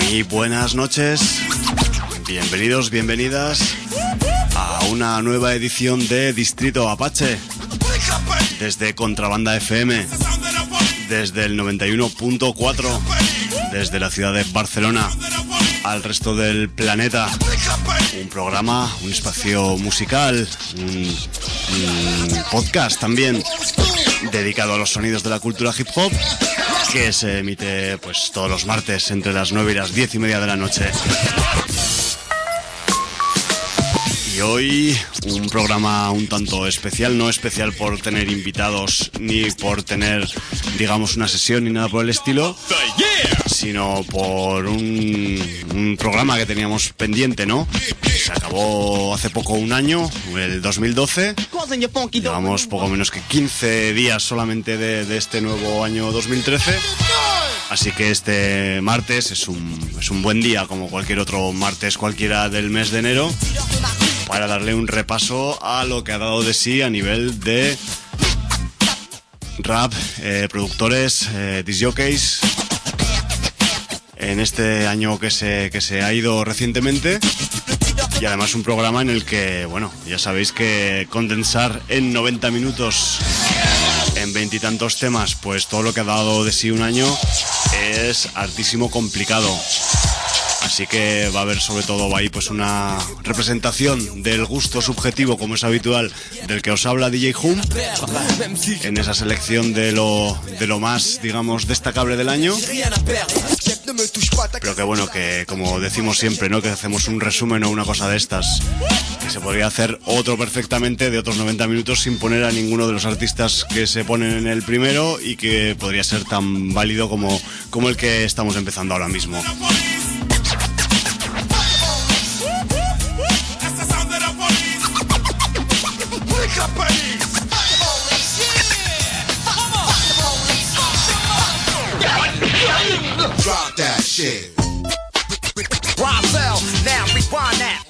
Muy buenas noches, bienvenidos, bienvenidas a una nueva edición de Distrito Apache desde Contrabanda FM, desde el 91.4, desde la ciudad de Barcelona al resto del planeta. Un programa, un espacio musical, un podcast también dedicado a los sonidos de la cultura hip hop, que se emite pues todos los martes entre las 9 y las 10 y media de la noche. Y hoy un programa un tanto especial, no especial por tener invitados ni por tener, digamos, una sesión ni nada por el estilo, sino por un programa que teníamos pendiente, ¿no? Se acabó hace poco un año, el 2012. Llevamos poco menos que 15 días solamente de este nuevo año 2013. Así que este martes es un buen día, como cualquier otro martes cualquiera del mes de enero, para darle un repaso a lo que ha dado de sí a nivel de rap, productores, disc jockeys, en este año que se ha ido recientemente. Y además un programa en el que, bueno, ya sabéis que condensar en 90 minutos, en 20 y tantos temas, pues todo lo que ha dado de sí un año es hartísimo complicado. Así que va a haber sobre todo ahí pues una representación del gusto subjetivo, como es habitual, del que os habla DJ Hum, en esa selección de lo más, digamos, destacable del año. Pero que bueno, que como decimos siempre, ¿no? Que hacemos un resumen o una cosa de estas, que se podría hacer otro perfectamente de otros 90 minutos sin poner a ninguno de los artistas que se ponen en el primero, y que podría ser tan válido como el que estamos empezando ahora mismo. Drop that shit. Razel, now rewind that.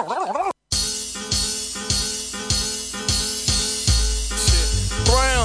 Brown.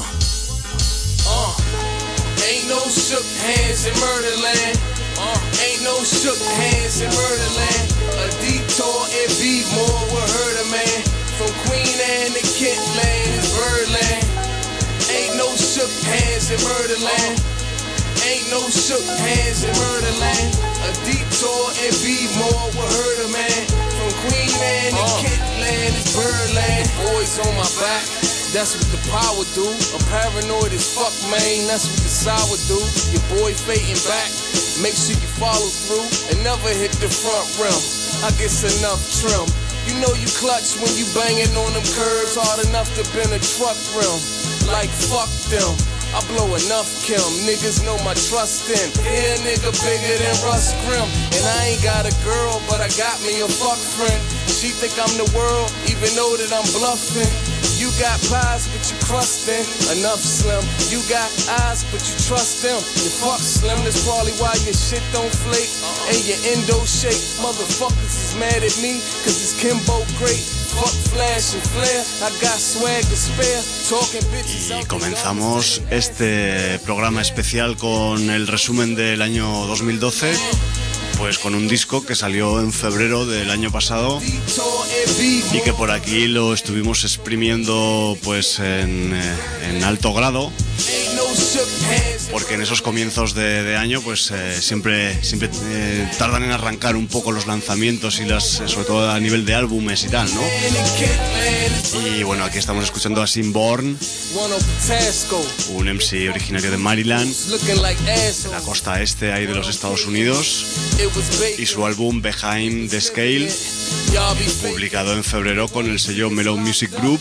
Ain't no shook hands in Murderland. Ain't no shook hands in Murderland. A detour and be more with her the man. From Queen Anne to Kentland is Birdland. Ain't no shook hands in Murderland. Ain't no shook hands in Murderland. A detour and be more with her the man. From Queen Anne to Kentland is Birdland. Boys on my back, that's what the power do. I'm paranoid as fuck, man, that's what the sour do. Your boy fading back, make sure you follow through and never hit the front rim. I guess enough trim. You know you clutch when you banging on them curves hard enough to bend a truck rim. Like fuck them, I blow enough Kim, niggas know my trust in. Yeah, nigga bigger than Russ Grimm. And I ain't got a girl, but I got me a fuck friend. She think I'm the world, even though that I'm bluffing. You got pies, but you crustin'. Enough slim. You got eyes, but you trust them. You fuck slim, that's probably why your shit don't flake. And your endo shake. Motherfuckers is mad at me, cause it's Kimbo great. Fuck flash and flare, I got swag to spare. Talking bitches. Y comenzamos este programa especial con el resumen del año 2012. Pues con un disco que salió en febrero del año pasado y que por aquí lo estuvimos exprimiendo pues en alto grado, porque en esos comienzos de año pues siempre tardan en arrancar un poco los lanzamientos y sobre todo a nivel de álbumes y tal, ¿no? Y bueno, aquí estamos escuchando a Simborn, un MC originario de Maryland, de la costa este ahí de los Estados Unidos, y su álbum Behind the Scale, publicado en febrero con el sello Mellow Music Group.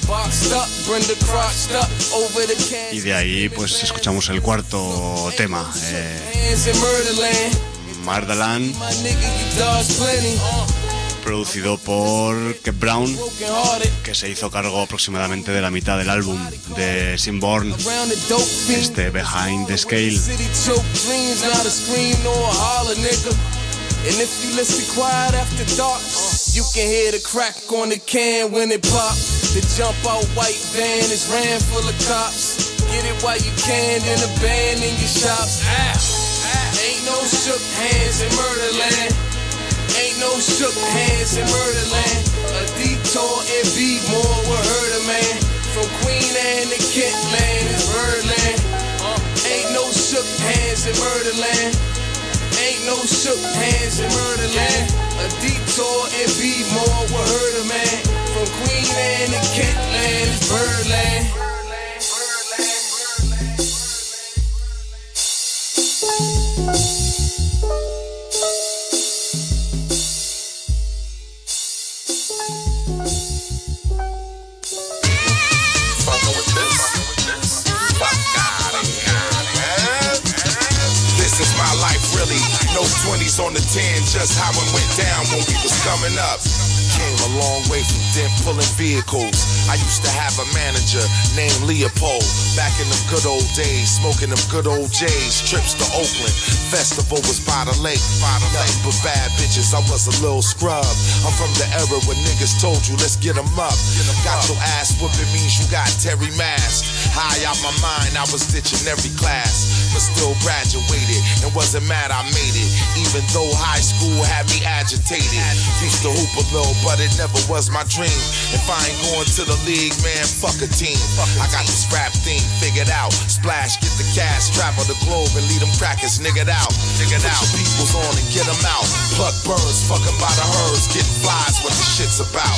Y de ahí pues escuchamos el cuarto tema, Murderland, producido por Kev Brown, que se hizo cargo aproximadamente de la mitad del álbum de Simborn, este Behind the Scale. And if you listen quiet after dark, you can hear the crack on the can when it pop. The jump out white van is ran full of cops. Get it while you can, then abandon your shops. Ain't no shook hands in Murderland. Ain't no shook hands in Murderland. A detour and be more with her the man. From Queen Anne to Kentland is Birdland. Ain't no shook hands in Murderland. Ain't no shook hands in Murderland. A detour and be more with her the man. From Queen Anne to Kentland is Birdland. This is my life, really. No 20s on the 10, just how it went down when we was coming up. Came a long way from dent pulling vehicles. I used to have a manager named Leopold. Back in them good old days, smoking them good old J's. Trips to Oakland, festival was by the lake. Nothing but bad bitches, I was a little scrub. I'm from the era when niggas told you, let's get them up. Got your ass whooping means you got Terry masked. High out my mind, I was ditching every class. But still graduated and wasn't mad I made it. Even though high school had me agitated. Used to hoop a little, but it never was my dream. If I ain't going to the league, man, fuck a team. I got this rap thing figured out. Splash, get the cash, travel the globe and lead them crackers niggered out. Put your peoples on and get them out. Pluck birds, fucking by the herds, getting flies, what the shit's about.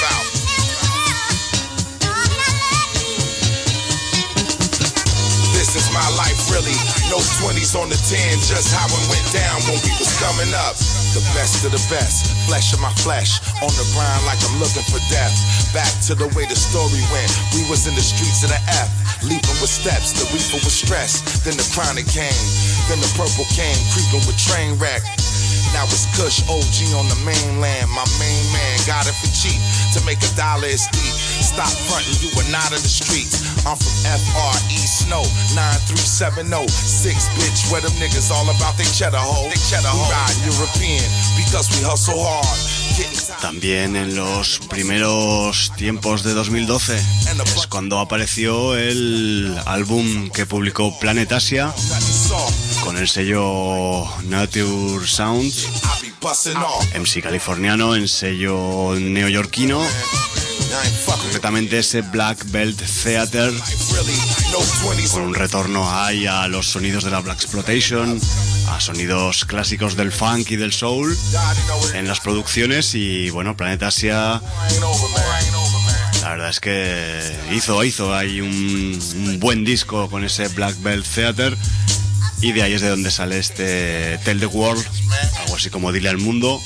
This is my life, really. No 20s on the 10, just how it went down when we was coming up. The best of the best, flesh of my flesh. On the grind like I'm looking for death. Back to the way the story went. We was in the streets of the F. Leaping with steps, the reefer was stressed. Then the chronic came. Then the purple came, creeping with train wreck. Now it's Kush OG on the mainland. My main man got it for cheap. To make $1 is steep. Stop frontin', you are not in the streets. I'm from FRE Snow 9370. 6 bitch, where them niggas all about they cheddar hoe. We ride European because we hustle hard. También en los primeros tiempos de 2012 es cuando apareció el álbum que publicó Planet Asia con el sello Nature Sounds, MC californiano en sello neoyorquino, concretamente ese Black Belt Theater, con un retorno ahí a los sonidos de la Blaxploitation, a sonidos clásicos del funk y del soul en las producciones. Y bueno, Planet Asia, la verdad es que hizo ahí un buen disco con ese Black Belt Theater, y de ahí es de donde sale este Tell the World, algo así como Dile al Mundo,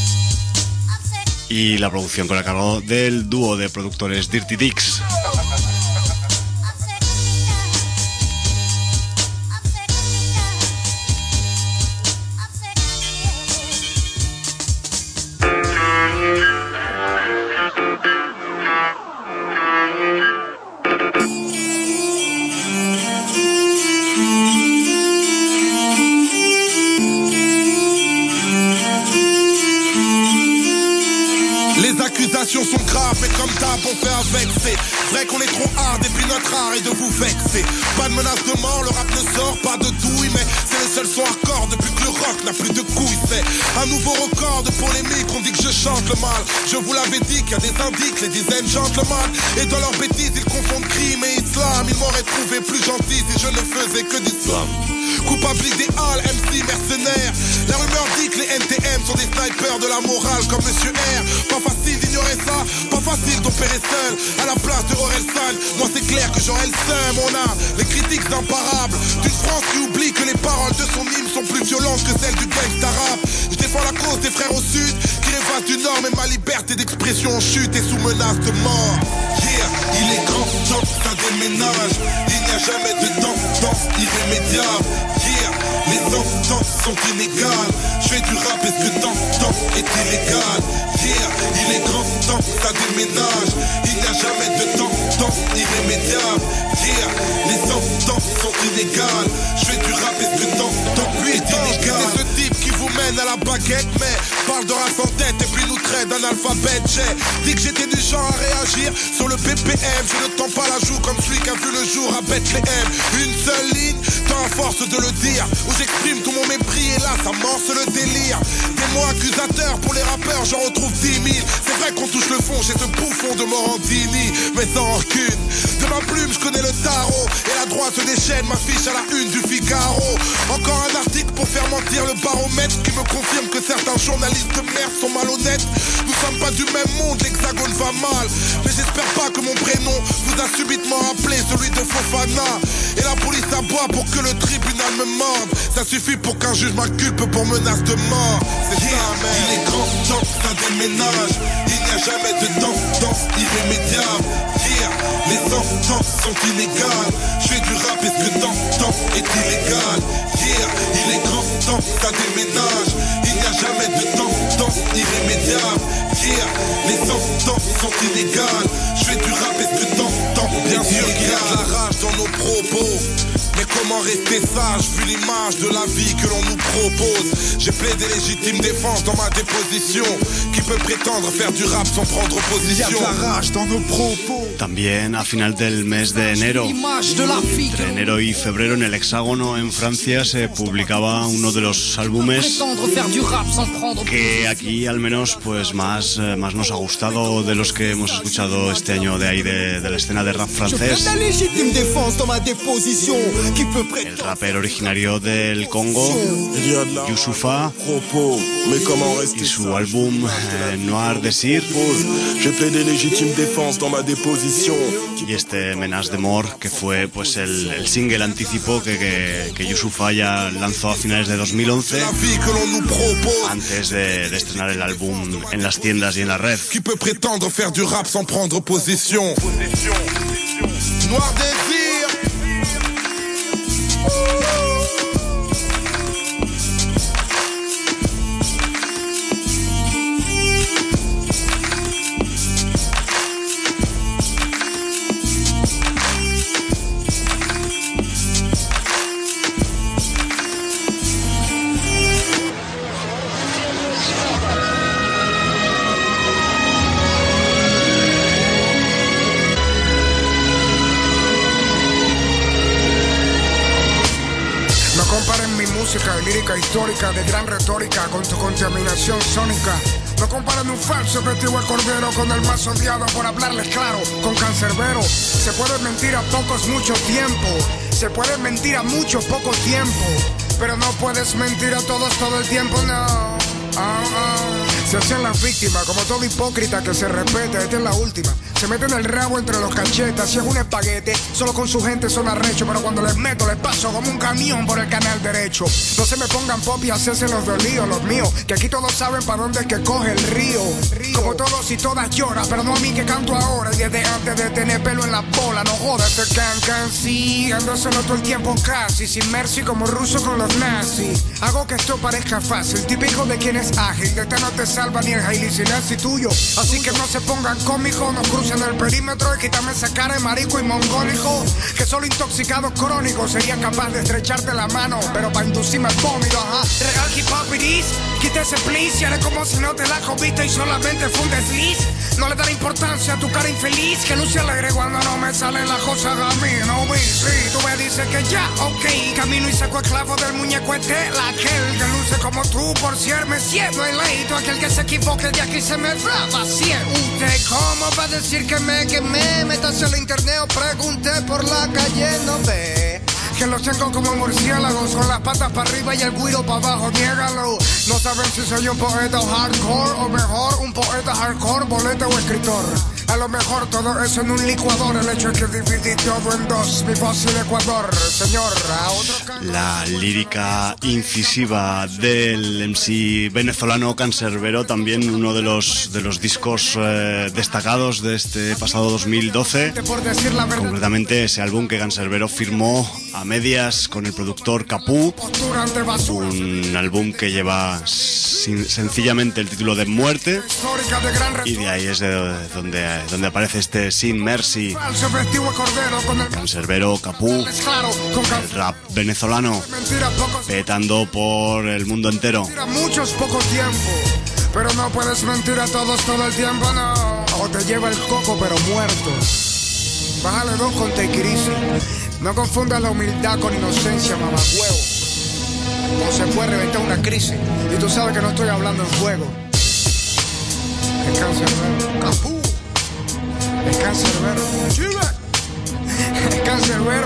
y la producción con a cargo del dúo de productores Dirty Dicks. Sont graves, mais comme d'hab on fait avec. C'est vrai qu'on est trop hard et puis notre art est de vous vexer. Pas de menace de mort, le rap ne sort pas de douille, mais c'est le seul son hardcore depuis que le rock n'a plus de couilles. C'est un nouveau record de polémique, on dit que je chante le mal. Je vous l'avais dit qu'il y a des indices, les dizaines chantent le mal. Et dans leurs bêtises ils confondent crime et islam. Ils m'auraient trouvé plus gentil si je ne faisais que du slam. Coupable idéal, MC mercenaire. La rumeur dit que les NTM sont des snipers de la morale comme Monsieur R. Pas facile d'ignorer ça, pas facile d'opérer seul à la place de Orelsan. Moi c'est clair que j'aurais le seum. On a les critiques imparables d'une France qui oublie que les paroles de son hymne sont plus violentes que celles du gangsta rap. Je défends la cause des frères au sud qui rêvent du nord, mais ma liberté d'expression en chute et sous menace de mort. Yeah, il est grand temps que ça déménage. Il n'y a jamais de danse irrémédiable. Yeah, les instances sont inégales. Je fais du rap, est-ce que danse est illégal? Yeah, il est grand temps que ça déménage. Il n'y a jamais de danse irrémédiable. Yeah, les instances sont inégales. Je fais du rap, est-ce que danse est illégal? C'est ce type qui vous mène à la baguette, mais parle de race en tête et puis nous traite d'analphabète. J'ai dit que j'étais du genre à réagir sur le BPM. Je ne tends pas la joue comme celui qui a vu le jour à Bethléem. Une seule ligne, dans un force de le dire, où j'exprime tout mon mépris et là ça morce le délire. Des mots accusateurs pour les rappeurs, j'en retrouve 10 000. C'est vrai qu'on touche le fond chez ce bouffon de Morandini, mais sans rancune. De ma plume, je connais le tarot et la droite déchaîne ma fiche à la une du Figaro. Encore un article pour faire mentir le baromètre qui me confirme que certains journalistes de merde sont malhonnêtes. Nous sommes pas du même monde, l'hexagone va mal, mais j'espère pas que mon prénom vous a subitement rappelé celui de Fofana. Et la police aboie pour que le tribunal me morde. Ça suffit pour qu'un juge m'inculpe pour menace de mort. C'est ça, man. Il est grand temps que ça déménage. Il n'y a jamais de danse irrémédiable. Yeah, les sentences sont illégales. Je fais du rap et ce que temps est illégal. Yeah, il est grand temps que ça déménage. Il n'y a jamais de danse irrémédiable. Yeah, les sentences sont illégales. Je fais du rap et ce que temps bien sûr qu'il y a de la rage dans nos propos. Mais comment rester sage vu l'image de la vie que l'on nous propose? J'ai plaidé légitime défense dans ma déposition. Qui peut prétendre faire du rap sans prendre position? Il y a de la rage dans nos propos. También a final del mes de enero, entre enero y febrero, en el Hexágono en Francia se publicaba uno de los álbumes que aquí al menos pues más nos ha gustado de los que hemos escuchado este año de ahí de la escena de rap francés. El rapper originario del Congo, Youssoupha, y su álbum Noir Désir. Y este Menace de Mort, que fue pues el single anticipo que Youssoupha ya lanzó a finales de 2011, antes de estrenar el álbum en las tiendas y en la red. Qui peut prétendre faire du rap sans prendre position? Noir Désir. Lírica histórica de gran retórica con tu contaminación sónica. No comparen un falso testigo de cordero con el más odiado por hablarles claro, con Canserbero. Se puede mentir a pocos mucho tiempo, se puede mentir a mucho poco tiempo, pero no puedes mentir a todos todo el tiempo, no. Se hacen las víctimas como todo hipócrita que se respeta. Esta es la última. Se meten el rabo entre los cachetas. Si es un espaguete, solo con su gente son arrechos. Pero cuando les meto, les paso como un camión por el canal derecho. No se me pongan pop y hacerse los dolíos, los míos, que aquí todos saben para dónde es que coge el río. Como todos y todas lloran, pero no a mí que canto ahora. Y desde antes de tener pelo en la bola, no jodas, se can, sí. Andándoselo todo el tiempo casi, sin mercy como ruso con los nazis. Hago que esto parezca fácil, típico de quien es ágil. De esta no te salva ni el Hailey Sinasi tuyo. Así que no se pongan cómicos, no crucen el perímetro y quítame esa cara de marico y mongólico. Que solo intoxicados crónicos serían capaces de estrecharte la mano, pero para inducirme el vómito, ajá. Regal hip hop iris, quítese please. Y haré como si no te la comiste y solamente fue un desliz. No le daré importancia a tu cara infeliz, que luce alegre cuando no me salen las cosas a mí, no vi. Sí, tú me dices que ya, ok. Camino y saco esclavo del muñeco Estela, aquel que luce como tú por ser me siento eleito. Aquel que se equivoque de aquí se me va a vaciar. ¿Usted cómo va a decir que me quemé? Métase al internet o pregunté por la calle, no ve que los tengo como murciélagos, con las patas para arriba y el guiro para abajo, niégalo. No saben si soy un poeta o hardcore, o mejor un poeta hardcore, boleta o escritor. A lo mejor todo eso en un licuador. El hecho es que dividí todo en dos, mi fósil Ecuador. Señor, a otro la lírica incisiva del MC venezolano Canserbero, también uno de los discos destacados de este pasado 2012. Concretamente ese álbum que Canserbero firmó a medias con el productor Capú. Un álbum que lleva sencillamente el título de Muerte. Y de ahí es donde aparece este Sin Mercy. Canserbero, Capú, el rap venezolano, petando por el mundo entero. Muchos poco tiempo, pero no puedes mentir a todos todo el tiempo, no. O te lleva el coco pero muerto. Bájale 2 con Take It Easy. No confundas la humildad con inocencia, mamacuevo. No se puede reventar una crisis. Y tú sabes que no estoy hablando en juego. El cancerbero. Capú. El cancerbero. El cancerbero.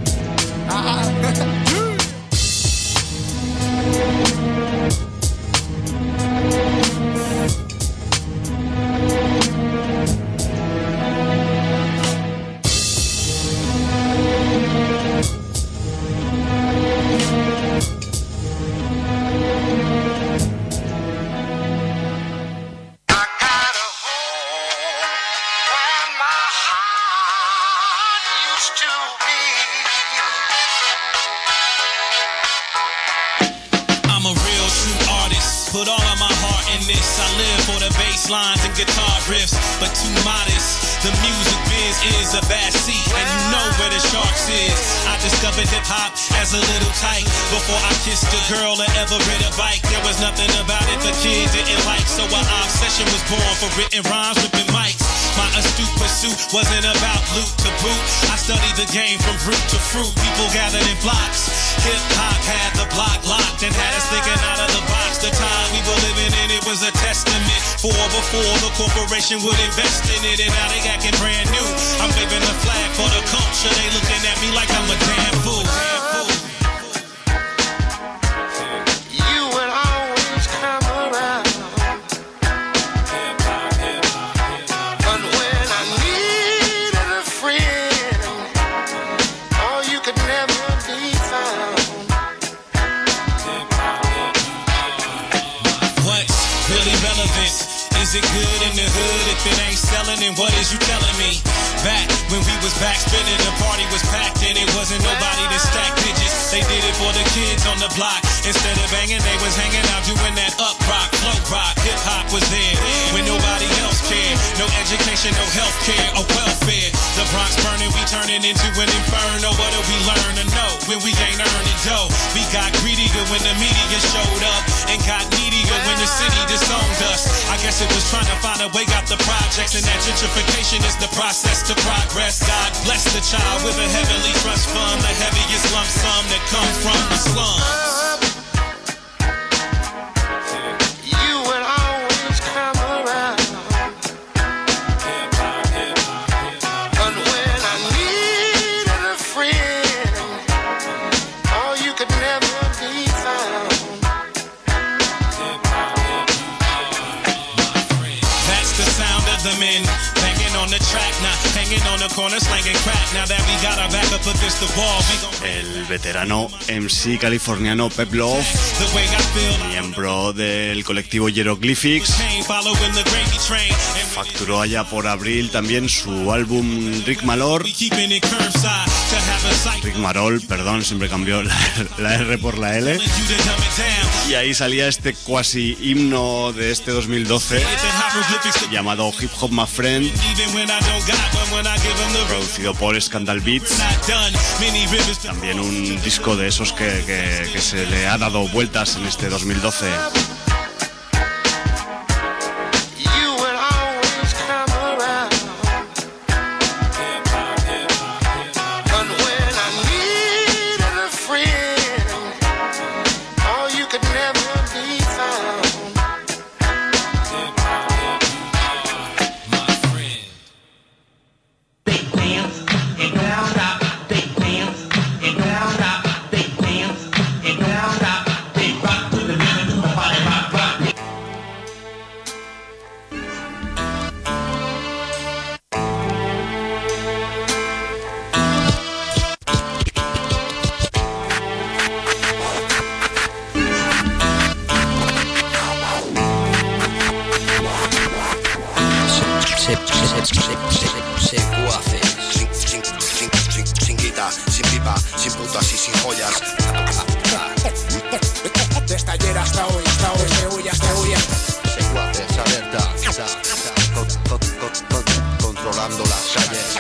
Put all of my heart in this. I live for the bass lines and guitar riffs, but too modest. The music biz is a bad seat, and you know where the sharks is. I discovered hip-hop as a little tyke. Before I kissed a girl or ever rid a bike, there was nothing about it the kids didn't like. So our obsession was born for written rhymes, ripping mics. My astute pursuit wasn't about loot to boot. I studied the game from root to fruit. People gathered in flocks. Hip-hop had the block locked and had us thinking out of the box. The time we were living in, it was a testament. For before the corporation would invest in it, and now they acting brand new. I'm waving the flag for the culture. They looking at me like I'm a damn fool. You will always come around. But when I needed a friend, oh, you could never be found. What's really relevant? Is it good in the hood? If it ain't selling, then what is you telling me? Back when we was back spinning, the party was packed and it wasn't nobody to stack digits. They did it for the kids on the block. Instead of banging, they was hanging out doing that up rock, flow rock. Hip hop was there when nobody else cared. No education, no health care or welfare. The Bronx burning, we turning into an inferno. What do we learn to know when we ain't earning dough? We got greedier when the media showed up and got needier when the city disowned us. I guess it was trying to find a way out the projects, and that gentrification is the process to progress. God bless the child with a heavenly trust fund, the heaviest lump sum that comes from the slums. You will always come around. But when I needed a friend, oh, you could never be found. That's the sound of the men banging on the track, now hanging on the corner, slanging crack. Now that we got our back up against the wall, we gon' El veterano MC californiano Pep Love, the way I feel. miembro del colectivo Hieroglyphics, Following the gravy train, and facturó allá por abril también su álbum Rick Malor. we keeping it curbside to have a sight. Rick Marol, perdón, siempre cambió la R por la L. You to dumb it down. Y ahí salía este cuasi himno de este 2012 The hieroglyphics to llamado Hip Hop My Friend, even when I don't got one, when I give them the road. producido por Scandal Beats. Not done. Many rivers to También un disco de esos que se le ha dado vueltas en este 2012. You will always come around. But when I needed a friend, oh, you could never be found. Sin guita, sin pipa, sin putas y sin joyas. Desde ayer hasta hoy, desde hoy hasta hoy. Secuaces alerta, controlando las calles.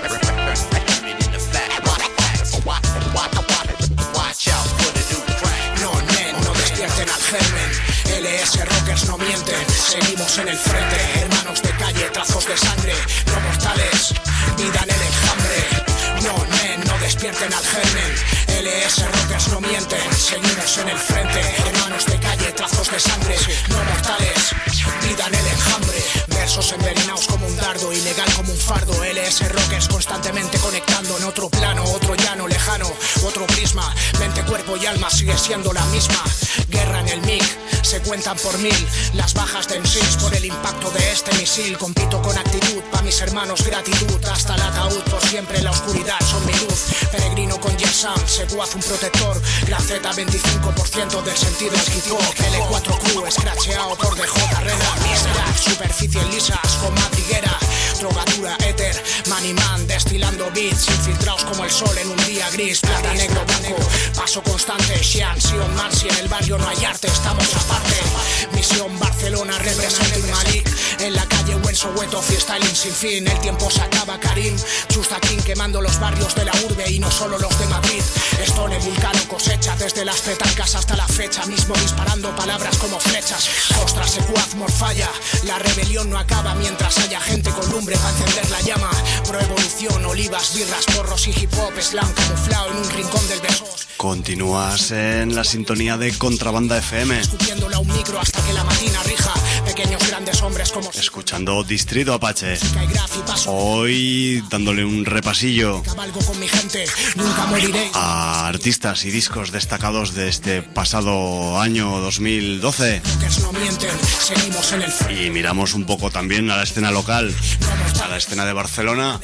No, no despierten al germen. LS Rockers no mienten. Seguimos en el frente. Hermanos de calle, trazos de sangre. No mortales, ni dan el enjambre. No, no despierten. despierten al germen. LS Rockers no mienten, seguimos en el frente. Hermanos de calle, trazos de sangre, no mortales, vida en el enjambre. Versos envenenados como un dardo, ilegal como un fardo. LS Rockers constantemente conectando en otro plano, otro llano lejano, otro prisma. Mente, cuerpo y alma sigue siendo la misma. Guerra en el mic, se cuentan por 1000 las bajas de MCs por el impacto de este misil. Compito con actitud, pa' mis hermanos gratitud. Hasta el ataúd, por siempre la oscuridad son mi luz. Peregrino con Yersam, Seguaz un protector. Graceta 25% del sentido esquizo. L4Q, escracheado por DJ Rena. Miserac, superficie lisas con madriguera. Drogadura, éter, man y man, destilando beats infiltrados como el sol en un día gris. Plata, negro, blanco, paso constante. Xian, Sion, Mansi, en el barrio no hay arte, estamos aparte. Misión Barcelona, representa un Malik. En la calle o en Soweto, freestyling sin fin. El tiempo se acaba, Karim. Chustaquín quemando los barrios de la urbe y no solo los de Madrid. Stone, Vulcano, cosecha desde las petancas hasta la fecha. Mismo disparando palabras como flechas. Ostras, Secuaz, Morfalla. La rebelión no acaba mientras haya gente con lumbre para encender la llama. Pro evolución, olivas, birras, porros y hip hop. Slam camuflado en un rincón del Besos. Continúas en la sintonía de Contrabanda FM. Escupiéndola un micro hasta que la matina rija. Pequeños grandes hombres como... Escuchando Distrito Apache. Hoy dándole un repasillo Cabalgo con mi gente, nunca moriré. a artistas y discos destacados de este pasado año 2012. No mienten, seguimos en el Y miramos un poco también a la escena local, a la escena de Barcelona.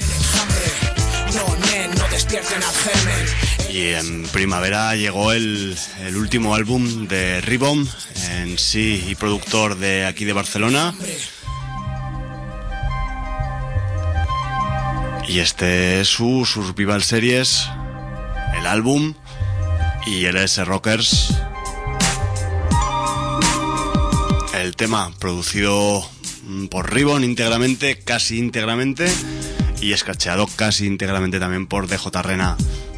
No despierten al germen. Y en primavera llegó el último álbum de Ribom, en sí y productor de aquí de Barcelona. Y este es su Survival Series, el álbum, y LS Rockers, el tema producido por Ribom íntegramente, casi íntegramente, y escacheado casi íntegramente también por DJ Rena.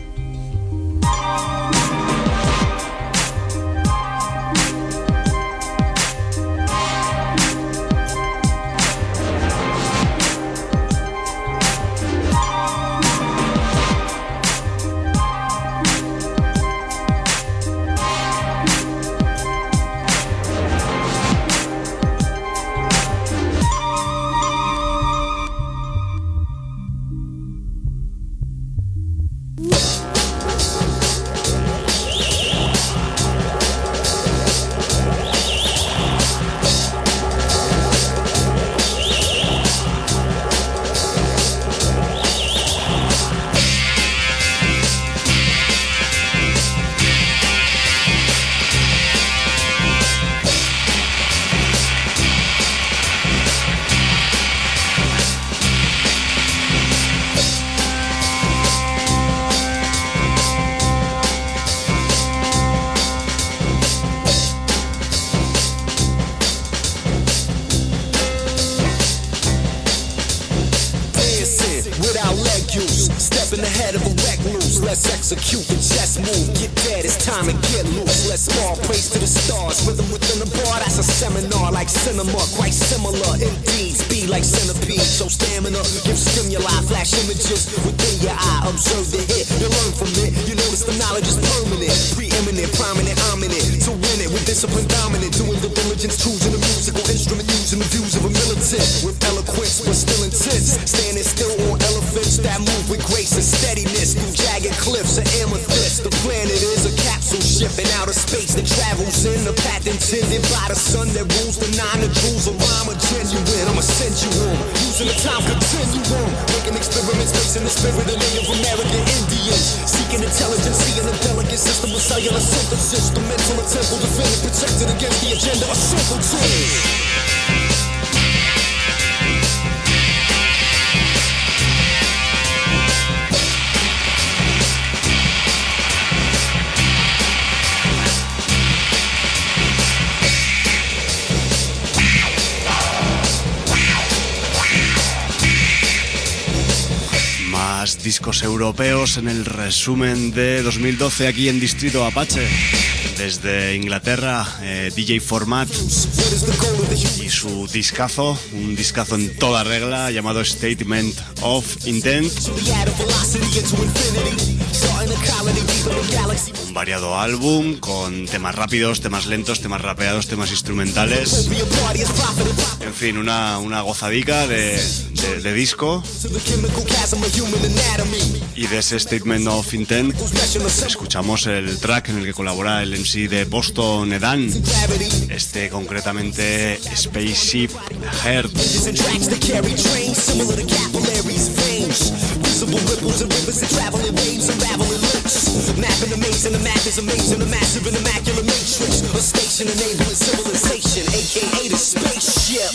Let's execute the chess move. Get dead, it's time to get loose. Let's fall, praise to the stars. Rhythm within the bar, that's a seminar like cinema. Quite similar, indeed. Speed like centipede. So stamina, give stimuli, flash images within your eye. Observe the hit, you learn from it. You notice the knowledge is permanent. Preeminent, prominent, ominous. To win it with discipline dominant. Doing the diligence, choosing a musical instrument. Using the views of a militant. With eloquence, but still intense. Standing still on elephants that move with grace and steadiness. Through jagged cliffs of amethyst. The planet is a capsule ship in outer space that travels in the path intended by the sun that rules the 9 of jewels. A rhyme of genuine, I'ma send you home. Using the time continuum, making experiments based in the spirit of Native American Indians. Seeking intelligence, seeing a delicate system of cellular synthesis. The mental and temple defended, protected against the agenda of simpletons. discos europeos en el resumen de 2012 aquí en Distrito Apache. Desde Inglaterra, DJ Format y su discazo, un discazo en toda regla llamado Statement of Intent. Un variado álbum con temas rápidos, temas lentos, temas rapeados, temas instrumentales. En fin, una gozadica de disco. Y de ese Statement of Intent escuchamos el track en el que colabora el MC de Boston, Edan. Este concretamente Spaceship Heart. Mapping the maze and the map is amazing, a massive and immaculate matrix, a station enabling civilization, aka the spaceship.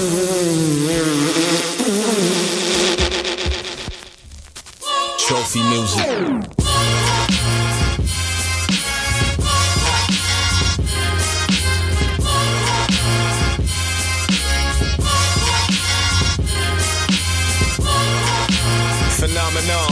Trophy music. Phenomenon.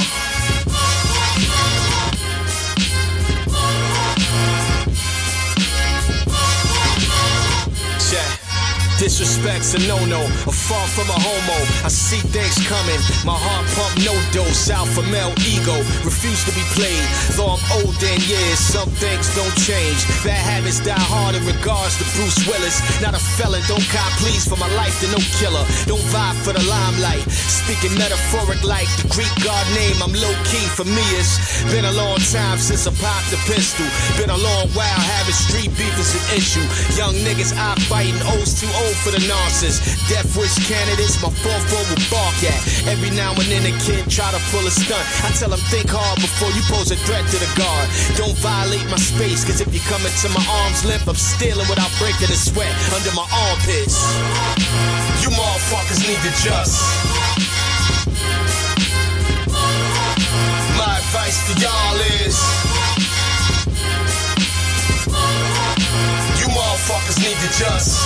Disrespect's a no-no, a far from a homo. I see things coming, my heart pump no dose. Alpha male ego, refuse to be played. Though I'm old in years, some things don't change. Bad habits die hard in regards to Bruce Willis. Not a felon, don't cop please for my life to no killer. Don't vibe for the limelight, speaking metaphoric like the Greek god name. I'm low-key for me, it's been a long time since I popped the pistol. Been a long while, having street beef is an issue. Young niggas eye fighting, O's too old for the nonsense. Death wish candidates, my 4-4 will bark at. Every now and then a kid try to pull a stunt. I tell them think hard before you pose a threat to the guard. Don't violate my space, cause if you come into my arm's length, I'm stealing without breaking a sweat under my armpits. You motherfuckers need to just. My advice to y'all is, you motherfuckers need to just.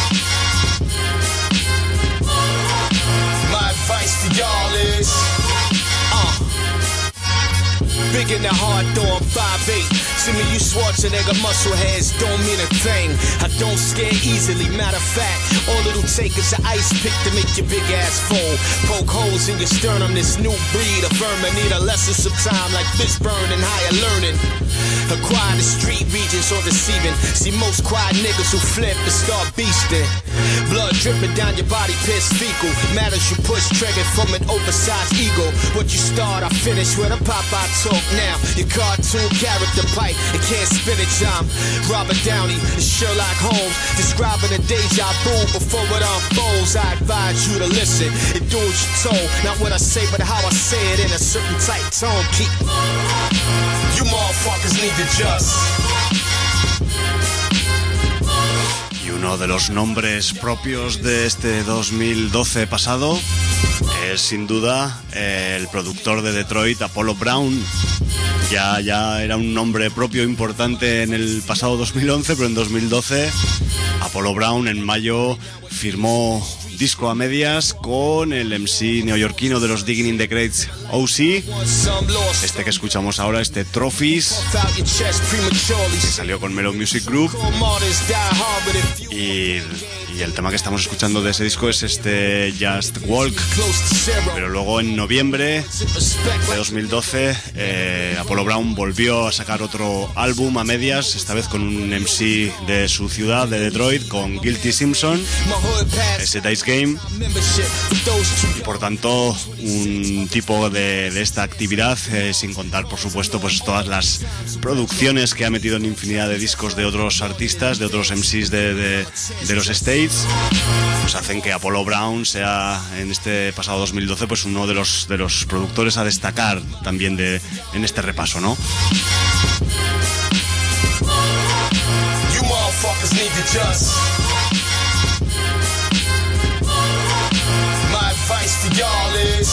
My advice to y'all is, big in the heart though I'm 5'8". See me, you Schwarzenegger muscle heads don't mean a thing. I don't scare easily, matter of fact, all it'll take is an ice pick to make your big ass fold. Poke holes in your sternum, this new breed of vermin need a lesson sometime like fish burn and higher learning. Acquire the street regions or deceiving. See most quiet niggas who flip and start beasting. Blood dripping down your body, piss fecal. Matters you push triggered from an oversized ego. What you start, I finish with a Popeye talk now. Your cartoon character pipe, it can't spinach. I'm Robert Downey, Sherlock Holmes, describing a deja vu before it unfolds. I advise you to listen and do what you're told. Not what I say, but how I say it in a certain tight tone. Keep. You motherfuckers need to just. Y uno de los nombres propios de este 2012 pasado es sin duda el productor de Detroit, Apollo Brown. Ya era un nombre propio importante en el pasado 2011, pero en 2012 Apollo Brown en mayo firmó disco a medias con el MC neoyorquino de los Digging in the Crates, OC. Este que escuchamos ahora, este Trophies, que salió con Mellow Music Group. Y el tema que estamos escuchando de ese disco es este Just Walk. Pero luego en noviembre de 2012 Apollo Brown volvió a sacar otro álbum a medias, esta vez con un MC de su ciudad, de Detroit, con Guilty Simpson, ese Dice Game. Y por tanto un tipo de esta actividad, sin contar por supuesto pues todas las producciones que ha metido en infinidad de discos de otros artistas, de otros MCs de los States, pues hacen que Apollo Brown sea en este pasado 2012 pues uno de los productores a destacar también en este repaso, ¿no? You motherfuckers need to just. My advice to y'all is,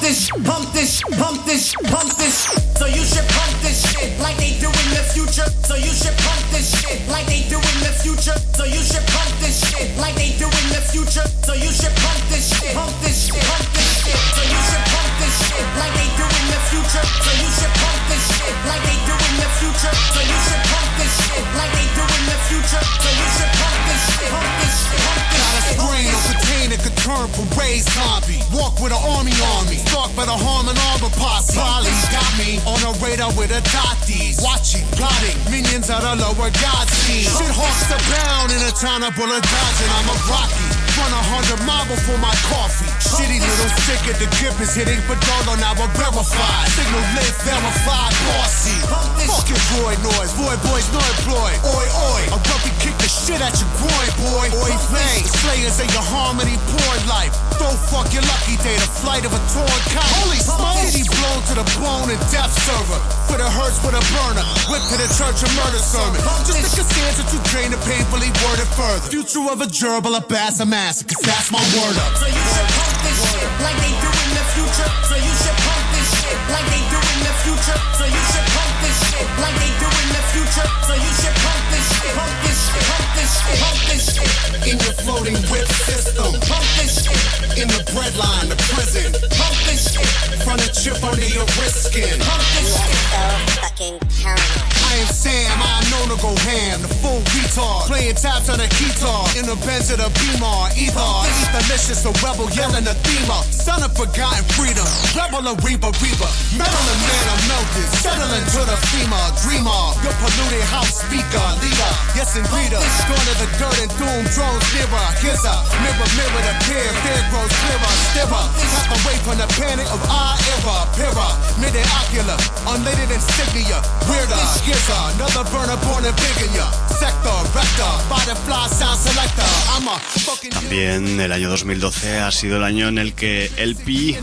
this, pump this, pump this, pump this. So you should pump this shit like they do in the future. So you should pump this shit like they do in the future. So you should pump this shit like they do in the future. So you should pump this shit, pump this shit, pump this shit. So you should pump this shit like they do in the future. So you should pump this shit like they do in the future. So you should pump this shit like they do in the future. So you should pump this shit, pump this shit, pump this shit. Got a sprain or container could turn parade zombie. Walk with an army on me. Stalked by the Harm and Arbor posse. Polly's got me on a radar with a dotties. Watching, plotting, minions out of lower God's scheme. Shit hawks abound in a town of bullet dodging. I'm a Rocky. Run 100 miles before my coffee. Shitty little stick at the grip is hitting Badolo, now I'm verified. Signal lit, verified, bossy. Fucking droid noise, boy boys no employ. Oi oi, a rugby kick the shit at your groin, boy. Oi vang, slayers ain't your harmony, porn life. Don't fuck your lucky day, the flight of a torn kite. Holy smoke, he blown to the bone and death server. For the hurts with a burner, whip to the church and murder sermon. Just a stanza to drain the painfully worded further. Future of a gerbil, a bass, a mass, cause that's my word up. So you should pump this shit like they do in the future. So you should pump this shit like they do in the future. So you should pump this shit like they do in the future. So you should pump this shit, pump this shit, pump this shit, pump this shit. In your floating whip system, pump this shit. In the breadline, the prison, pump this shit. Front a chip under your wrist skin, pump this shit. So fucking paranoid. I am Sam, I'm known to go ham, the full retard. Playing taps on a guitar, in the Benz of the Beamer. Ethalicious, a rebel yelling a thema. Son of forgotten freedom, rebel a reaper. Maryland man, I'm melted, settling to the FEMA. Dreamer, your polluted house speaker, leader. Yes, and reader, going to the dirt and doom, drones nearer. Here's a mirror to peer, fear grows clearer, stirrer. Half away from the panic of our era. Pira, mid-ocular, unlated insignia. Weirder, skizzer, another burner born in Virginia. Sector, rector, butterfly sound selector. I'm a fucking... También el año 2012 ha sido el año en el que El-P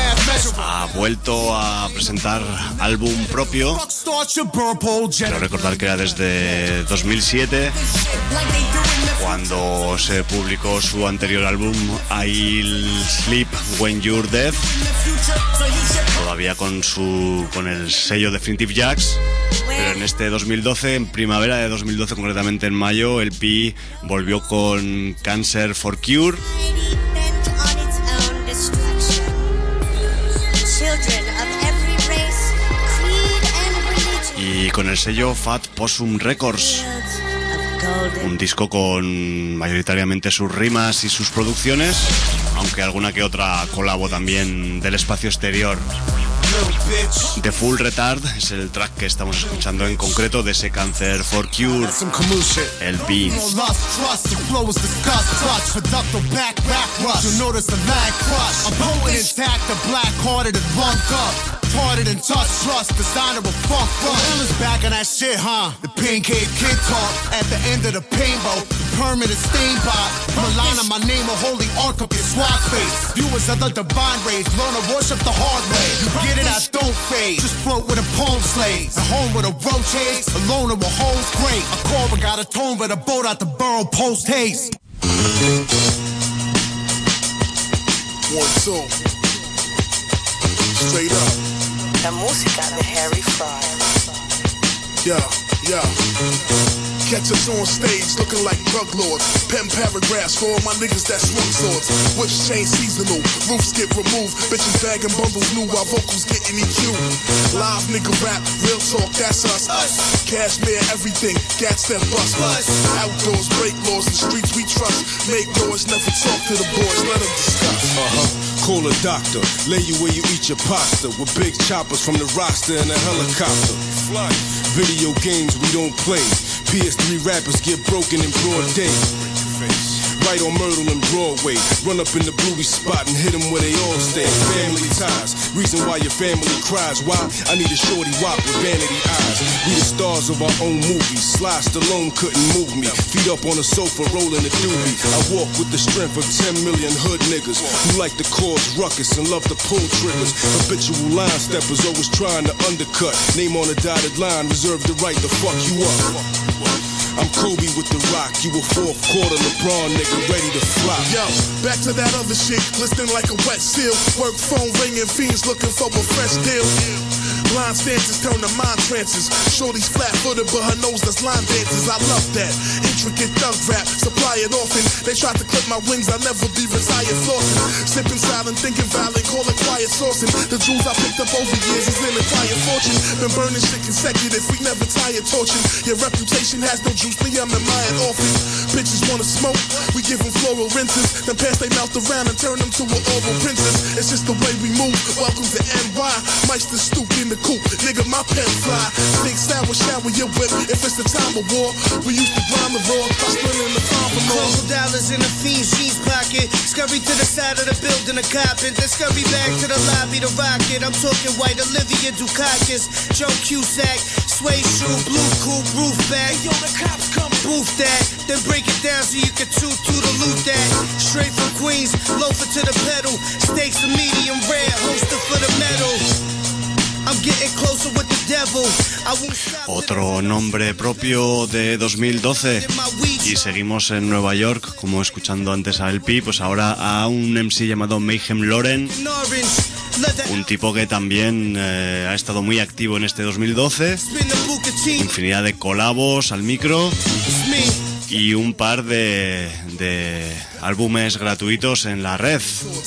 ha vuelto a presentar álbum propio. Quiero recordar que era desde 2007, cuando se publicó su anterior álbum I'll Sleep When You're Dead, todavía con el sello Definitive Jacks. Pero en este 2012, en primavera de 2012, concretamente en mayo, El-P volvió con Cancer for Cure. Y con el sello Fat Possum Records, un disco con mayoritariamente sus rimas y sus producciones, aunque alguna que otra colabo también del espacio exterior. The Full Retard es el track que estamos escuchando en concreto de ese Cancer for Cure, El-P. Parted and touch trust, designer of funk fun. Is back on that shit, huh? The pain cave kid talk at the end of the painbow. The permanent stain by Milana, my name a holy ark up your swat face. Viewers of the divine rays, learn to worship the hard way. You get it, I don't fade. Just float with a palm slaves. At home with a roach haze, alone with a hole's great. A Corva got a tone with a boat out the borough post haste. 1, 2. Straight up. La música de Harry Fry. Yeah. Catch us on stage looking like drug lords. Pen paragraphs for all my niggas that swing swords. Which change seasonal, roofs get removed. Bitches bagging bundles new while vocals getting EQ. Live nigga rap, real talk, that's us. Cashmere, everything, gats that bust. Outdoors, break laws, the streets we trust. Make noise, never talk to the boys, let them discuss. Call a doctor, lay you where you eat your pasta. With big choppers from the roster and a helicopter. Fly. Video games we don't play. PS3 rappers get broken in broad day. Right on Myrtle and Broadway. Run up in the bluey spot and hit them where they all stay. Family ties, reason why your family cries. Why? I need a shorty wop with vanity eyes. We the stars of our own movies. Sly Stallone couldn't move me. Feet up on the sofa rolling a doobie. I walk with the strength of 10 million hood niggas who like to cause ruckus and love to pull triggers. Habitual line steppers always trying to undercut. Name on a dotted line, reserve the right to fuck you up. I'm Kobe with the rock, you a fourth quarter LeBron nigga ready to fly. Yo, back to that other shit, glistening like a wet seal. Work phone ringing, fiends looking for a fresh deal. Blind stances turn to mind trances. Shorty's flat-footed, but her nose does line dances. I love that. Intricate thug rap, supply it often. They tried to clip my wings, I'll never be retired flossing. Sipping silent, thinking violent, call it quiet sourcing. The jewels I picked up over years is an entire fortune. Been burning shit consecutive, we never tired torching. Your reputation has no juice, me I'm admired often. Bitches wanna smoke, we give them floral rinses. Then pass they mouth around and turn them to an oral princess. It's just the way we move, welcome to NY. Meister Stoop in the coupe, nigga my pen fly. Think sour, shower your whip, if it's the time of war. We used to grind the raw, hustling in the farm for more. $12 in a fiend's jeans pocket. Scurry to the side of the building, a coppin'. Then scurry back to the lobby to rock it. I'm talking white Olivia Dukakis, Joe Cusack, suede shoe, blue coupe, roof bag. Yo, the cops come boof that. Then break it down so you can toot to the loot that. Straight from Queens, loafer to the pedal. Steaks are medium rare, holster for the metal. Otro nombre propio de 2012. Y seguimos en Nueva York, como escuchando antes a LP, pues ahora a un MC llamado Mayhem Lauren. Un tipo que también ha estado muy activo en este 2012. Infinidad de colabos al micro. Y un par de álbumes gratuitos en la red.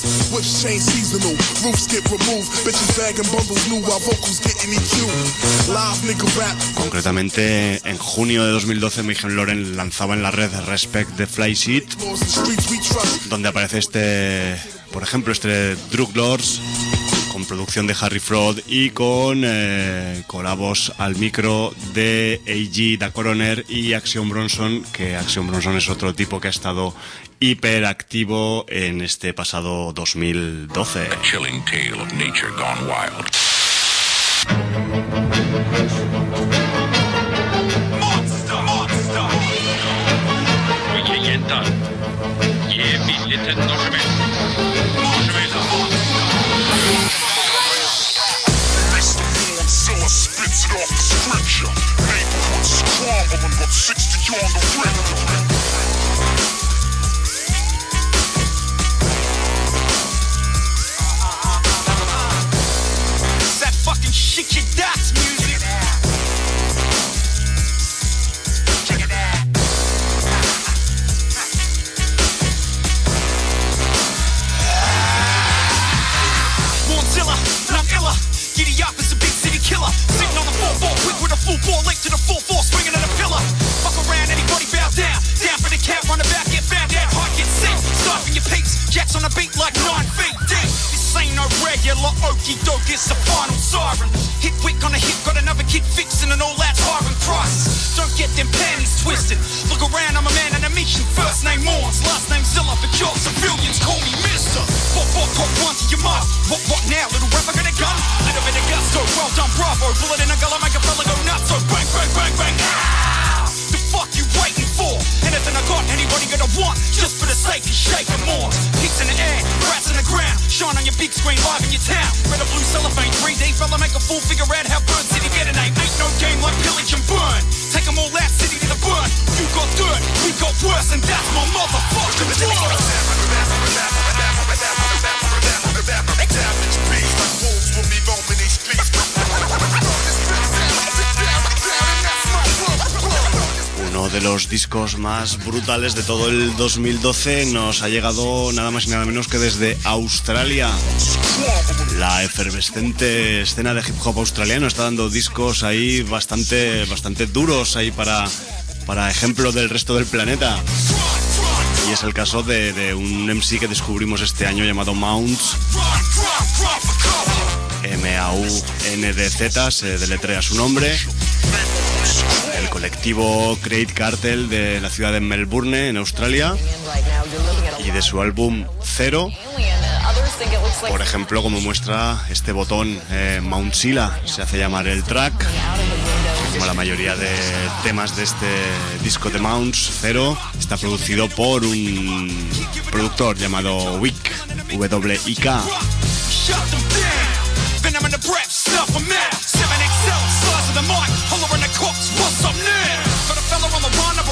Concretamente, en junio de 2012, Mayhem Lauren lanzaba en la red Respect the Fly Sheet, donde aparece por ejemplo, Drug Lords, con producción de Harry Fraud y con colabos al micro de A.G. Da Coroner y Action Bronson, que Action Bronson es otro tipo que ha estado hiperactivo en este pasado 2012. A chilling tale of nature gone wild. Spits it off the scripture. Neighborhoods crumbling, got 60 on the rim. It's that fucking shit your dots music. Check it out. Monzilla, I'm illa. Giddy up, it's a big city killer. Sitting on the 4-4, quick with a full ball, link to the full force, swinging at a pillar. Fuck around, anybody bow down. Down for the count, run it back, get found out. Heart gets sick, stopping your peeps. Jacks on the beat like 9 feet deep. This ain't no regular okey doke, it's the final siren. Hit quick on a hit, got another kid fixing, and all that's hiring crisis. Don't get them panties twisted. Look around, I'm a man on a mission. First name Mons, last name Zilla, but your civilians call me Mister. What, got one to your mouth? What now, little rapper got a gun? Little bit of gusto, well done, bravo. Bullet in a gullet, make a fella go nuts. So bang, bang, bang, bang. Ah! The fuck you waiting for? Anything I got, anybody gonna want? Just for the sake of shaking more. Kicks in the air, rats in the ground. Shine on your big screen, live in your town. Red or blue cellophane, 3D fella, make a fool figure out how Burn City get a name. Ain't no game like pillage and burn. Take them all out, city to the burn. You got dirt, we got worse, and that's my motherfucking word. Uno de los discos más brutales de todo el 2012 nos ha llegado nada más y nada menos que desde Australia. La efervescente escena de hip hop australiano está dando discos ahí bastante duros ahí para ejemplo del resto del planeta. Y es el caso de un MC que descubrimos este año llamado Mounds. M-A-U-N-D-Z, se deletrea su nombre. El colectivo Great Cartel de la ciudad de Melbourne, en Australia. Y de su álbum Zero, por ejemplo, como muestra este botón, Mountzilla se hace llamar el track. Como la mayoría de temas de este disco de Mounts, Zero está producido por un productor llamado Wick, W-I-K. Venom in the breath, stuff them now. 7XL, size of the mic, holler in the cops, what's up now? Got a fella on the run,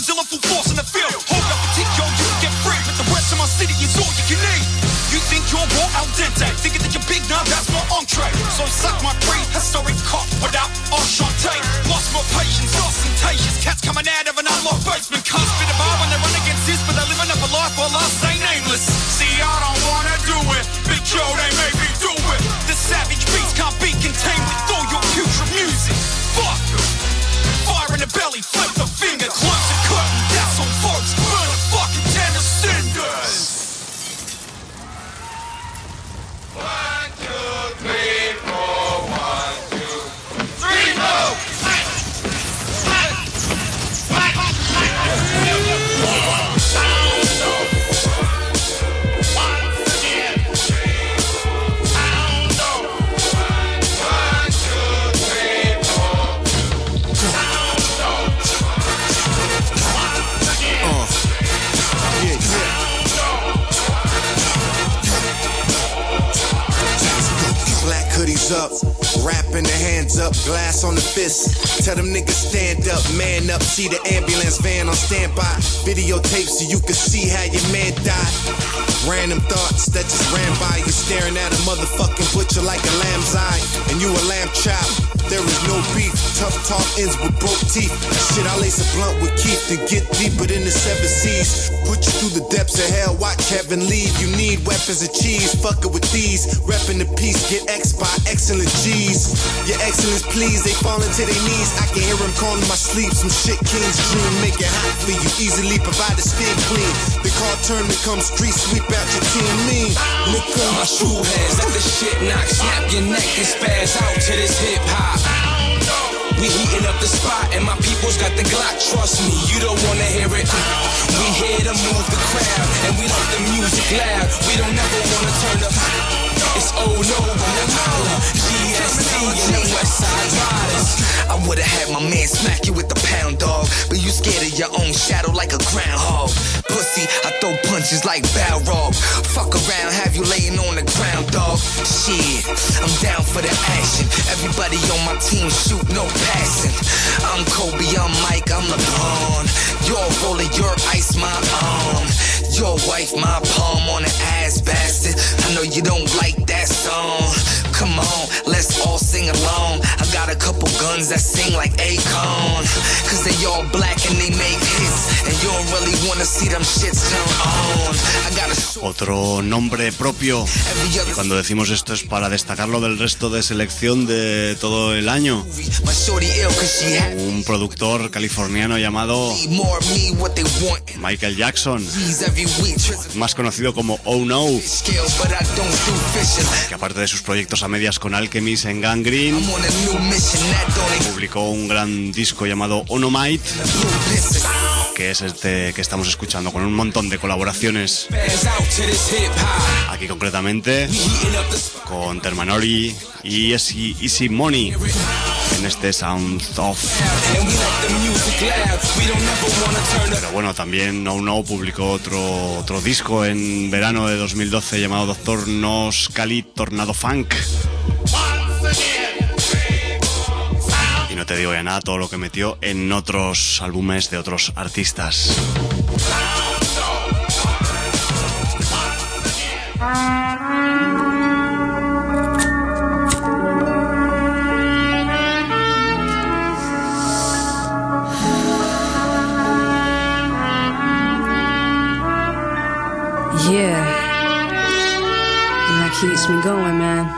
Godzilla full force in the field. Hold up and take yo, you can get free, but the rest of my city is all you can eat. You think you're raw al dente, thinking that you're big now, that's my entree. So suck my prehistoric cock without enchanté. Lost more patience, ostentatious cats coming out of an unlocked basement. Can't spit a bar when they run against this, but they're living up a life while I stay nameless. See, I don't wanna do it, Big Joe, they made me do it. The savage beats can't be contained with all your putrid music. Fuck them. Fire in the belly, flip the finger, close the curtain. That's on folks, burn the fucking ten to cinders. 1, 2, 3, 4, 1, 2, 3, go! Hoodies up, rapping the hands up, glass on the fist. Tell them niggas stand up, man up. See the ambulance van on standby. Videotape so you can see how your man died. Random thoughts that just ran by you, staring at a motherfucking butcher like a lamb's eye. And you a lamb chop, there is no beef. Tough talk ends with broke teeth. Shit, I lace a blunt with Keith to get deeper than the 7 seas. Put you through the depths of hell, watch heaven lead. You need weapons and cheese, fuck it with these. Reppin' the peace, get X by excellent G's. Your excellence, please, they falling to their knees. I can hear them calling my sleep. Some shit kings dream, make it hot for you. Easily provide a steam clean. The call turn becomes street sweep out your team mean. Nigga, my shoe heads, let the shit knock. Snap your neck and spaz out to this hip hop. We heating up the spot and my people's got the Glock. Trust me, you don't wanna hear it. We here to move the crowd and we like the music loud. We don't never wanna turn up. It's oh no, GST and the West Side Riders. I would've had my man smack you with the pound dog, but you scared of your own shadow like a groundhog. Pussy, I throw punches like Balrog. Fuck around, have you laying on the ground, dog. Shit, I'm down for the action. Everybody on my team shoot, no passing. I'm Kobe, I'm Mike, I'm LeBron. Your roller, your ice, my arm. Your wife, my palm on the ass, bastard. I know you don't like that song. Come on, let's all sing along. I got a couple guns that sing like Akon. Cause they all black and they make hits. And you don't really wanna see them shits turn on. I got a otro nombre propio. Y cuando decimos esto es para destacarlo del resto de selección de todo el año. Un productor californiano llamado Michael Jackson, más conocido como Oh No, que aparte de sus proyectos a medias con Alchemist en Gangrene, publicó un gran disco llamado Onomite, que es este que estamos escuchando, con un montón de colaboraciones. Aquí concretamente con Termanori y Easy Money en este Sound Off. Pero bueno, también No No publicó otro disco en verano de 2012 llamado Doctor Nos Cali Tornado Funk. Y no te digo ya nada todo lo que metió en otros álbumes de otros artistas. Yeah, and that keeps me going, man.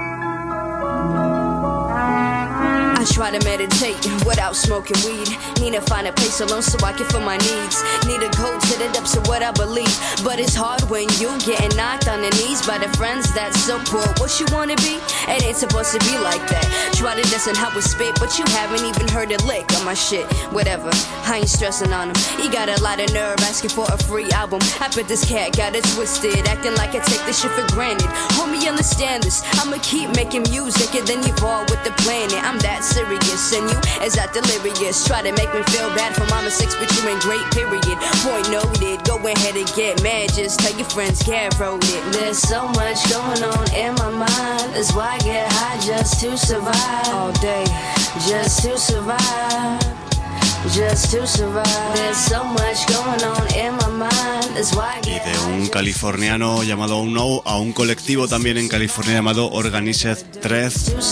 I try to meditate without smoking weed. Need to find a place alone so I can feel my needs. Need to go to the depths of what I believe. But it's hard when you getting knocked on the knees by the friends that support what you wanna be. It ain't supposed to be like that. Try to listen how we spit, but you haven't even heard a lick of my shit. Whatever, I ain't stressing on him. He got a lot of nerve asking for a free album. I bet this cat got it twisted, acting like I take this shit for granted. Homie, understand this. I'ma keep making music and then evolve with the planet. I'm that serious and you is that delirious. Try to make me feel bad for my mistakes, but you in great period. Point noted, go ahead and get mad. Just tell your friends, Gav wrote it. There's so much going on in my mind. That's why I get high just to survive. All day, just to survive. just to survive. There's so much going on in my mind. That's why y de un californiano llamado Unknown a un colectivo también en California llamado Organized Thread.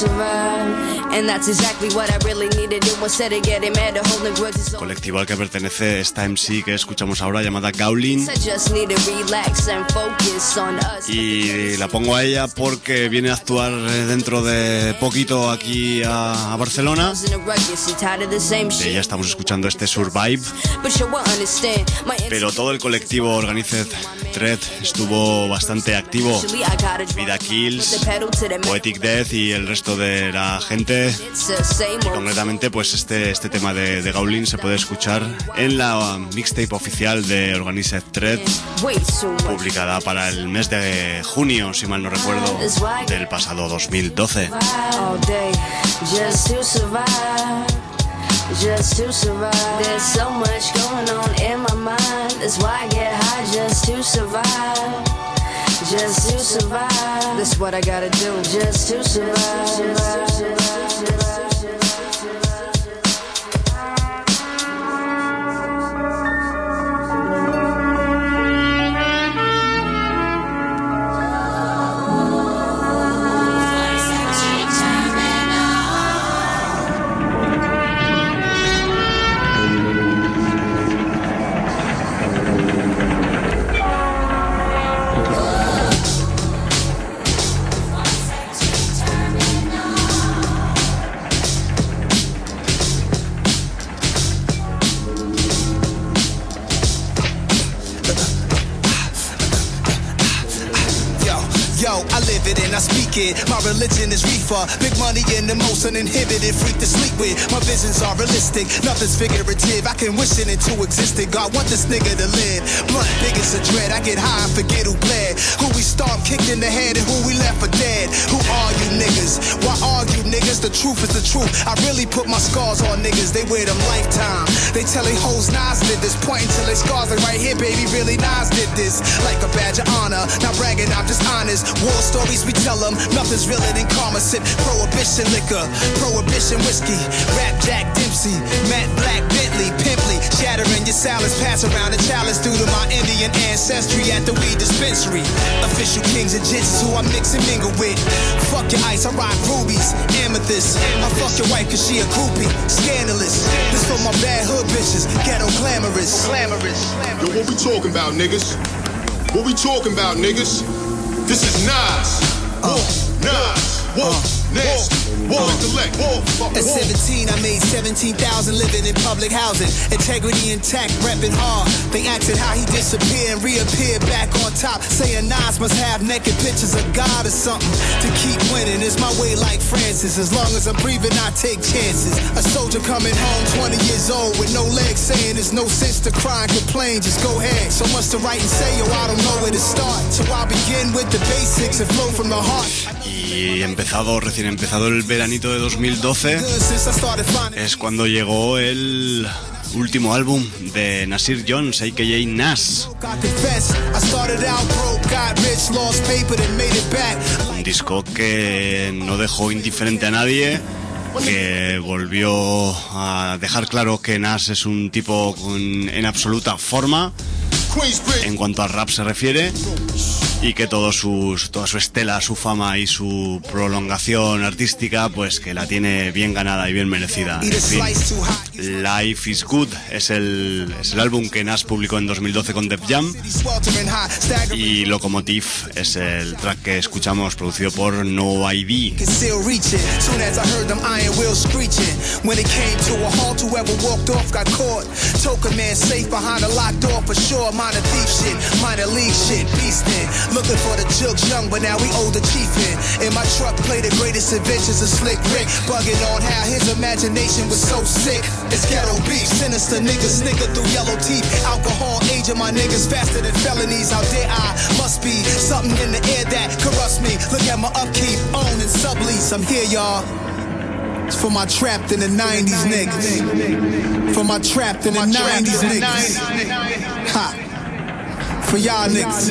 Colectivo al que pertenece esta MC que escuchamos ahora llamada Gowlin. Y la pongo a ella porque viene a actuar dentro de poquito aquí a Barcelona. De ella estamos escuchando este Survive. Pero todo el colectivo Organized Thread estuvo bastante activo. Vida Kills, Poetic Death y el resto de la gente. Y concretamente pues este tema de Gowlin se puede escuchar en la mixtape oficial de Organized Thread, publicada para el mes de junio, si mal no recuerdo, del pasado 2012. Just to survive, there's so much going on in my mind. That's why I get high just to survive. Just to survive, that's what I gotta do. Just to survive. I speak it, my religion is reefer. Big money and the most uninhibited freak to sleep with. My visions are realistic, nothing's figurative. I can wish it into existence. God want this nigga to live. Blunt big as a dread, I get high and forget who bled. Who we stomped, kicked in the head, and who we left for dead. Who are you niggas? Why argue niggas? The truth is the truth. I really put my scars on niggas, they wear them lifetime. They tell they hoes Nas did this, pointing till they scars like right here, baby, really Nas did this. Like a badge of honor, not bragging, I'm just honest. War stories we tell them, nothing's realer than karma. Sip prohibition liquor, prohibition whiskey. Rap Jack Dempsey, Matt Black, Bentley, Pimply. Shattering your salads, pass around the chalice due to my Indian ancestry at the weed dispensary. Official kings and jits who I mix and mingle with. Fuck your ice, I rock rubies, amethyst. I fuck your wife cause she a groupie, scandalous. This for my bad hood bitches, ghetto glamorous. Yo, what we talking about, niggas? What we talking about, niggas? This is Nas. At 17, I made 17,000 living in public housing. Integrity intact, repping hard. They asked how he disappeared and reappeared back on top. Saying Nas must have naked pictures of God or something. To keep winning is my way like Francis. As long as I'm breathing, I take chances. A soldier coming home 20 years old with no legs, saying there's no sense to cry and complain, just go ahead. So much to write and say, yo, I don't know where to start. So I'll begin with the basics and flow from the heart. Y recién empezado el veranito de 2012 es cuando llegó el último álbum de Nasir Jones, a.k.a. Nas. Un disco que no dejó indiferente a nadie, que volvió a dejar claro que Nas es un tipo en absoluta forma en cuanto al rap se refiere, y que toda su estela, su fama y su prolongación artística, pues que la tiene bien ganada y bien merecida. En fin, Life is Good es el álbum que Nas publicó en 2012 con Def Jam, y Locomotive es el track que escuchamos, producido por No ID. Looking for the jokes young, but now we older chiefin'. In my truck play the greatest adventures of Slick Rick, bugging on how his imagination was so sick. It's ghetto beef, sinister niggas snicker through yellow teeth. Alcohol aging my niggas faster than felonies. How dare I? Must be something in the air that corrupts me. Look at my upkeep, own and sublease. I'm here, y'all. It's for my trapped in the 90s niggas. For my trapped in the 90s niggas. Ha. For y'all niggas.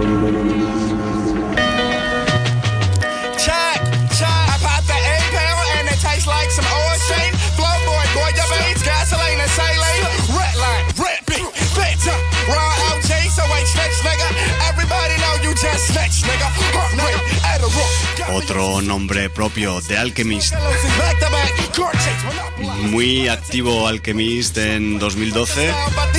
Check. I popped the 8 pound use gasoline and saline. Red line, red beat, big time. Raw LJ, so ain't snitch, nigga. Everybody know you just snitch, nigga. Heart rate at a rock. Otro nombre propio, The Alchemist. Muy activo Alchemist en 2012.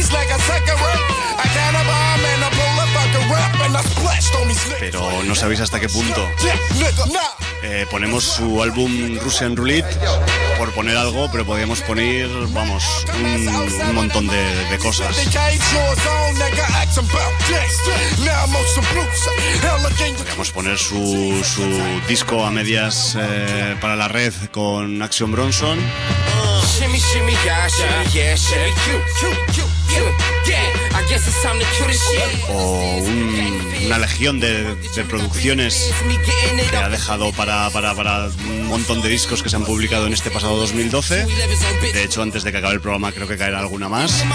Pero no sabéis hasta qué punto. Ponemos su álbum Russian Roulette por poner algo, pero podríamos poner, vamos, un montón de cosas. Podríamos poner su disco a medias para la red con Action Bronson. O una legión de producciones que ha dejado para un montón de discos que se han publicado en este pasado 2012. De hecho, antes de que acabe el programa creo que caerá alguna más.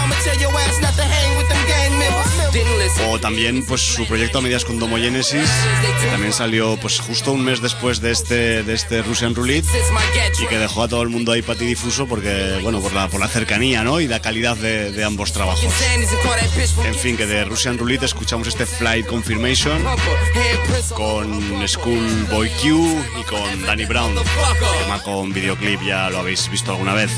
O también pues su proyecto a medias con Domogenesis, que también salió pues justo un mes después de este Russian Roulette, y que dejó a todo el mundo ahí patidifuso porque, bueno, por la cercanía, ¿no? Y la calidad de ambos trabajos. En fin, que de Russian Roulette escuchamos este Flight Confirmation con Schoolboy Q y con Danny Brown, tema con videoclip, ya lo habéis visto alguna vez.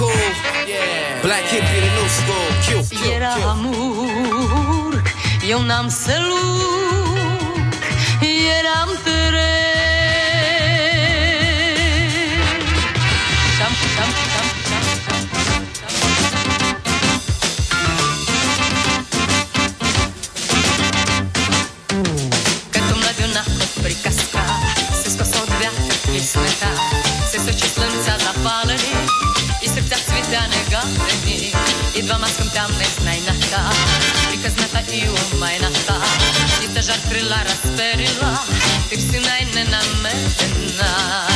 Eu n-am să luc, eram târâ. Как младенах от приказка, се скосо двяха песната, се сочи слънца запалени и сърца цвета негарени. Идва маскам там незнайната, приказната и умайната, и стъжар крила разперила, ти си най-ненамерена.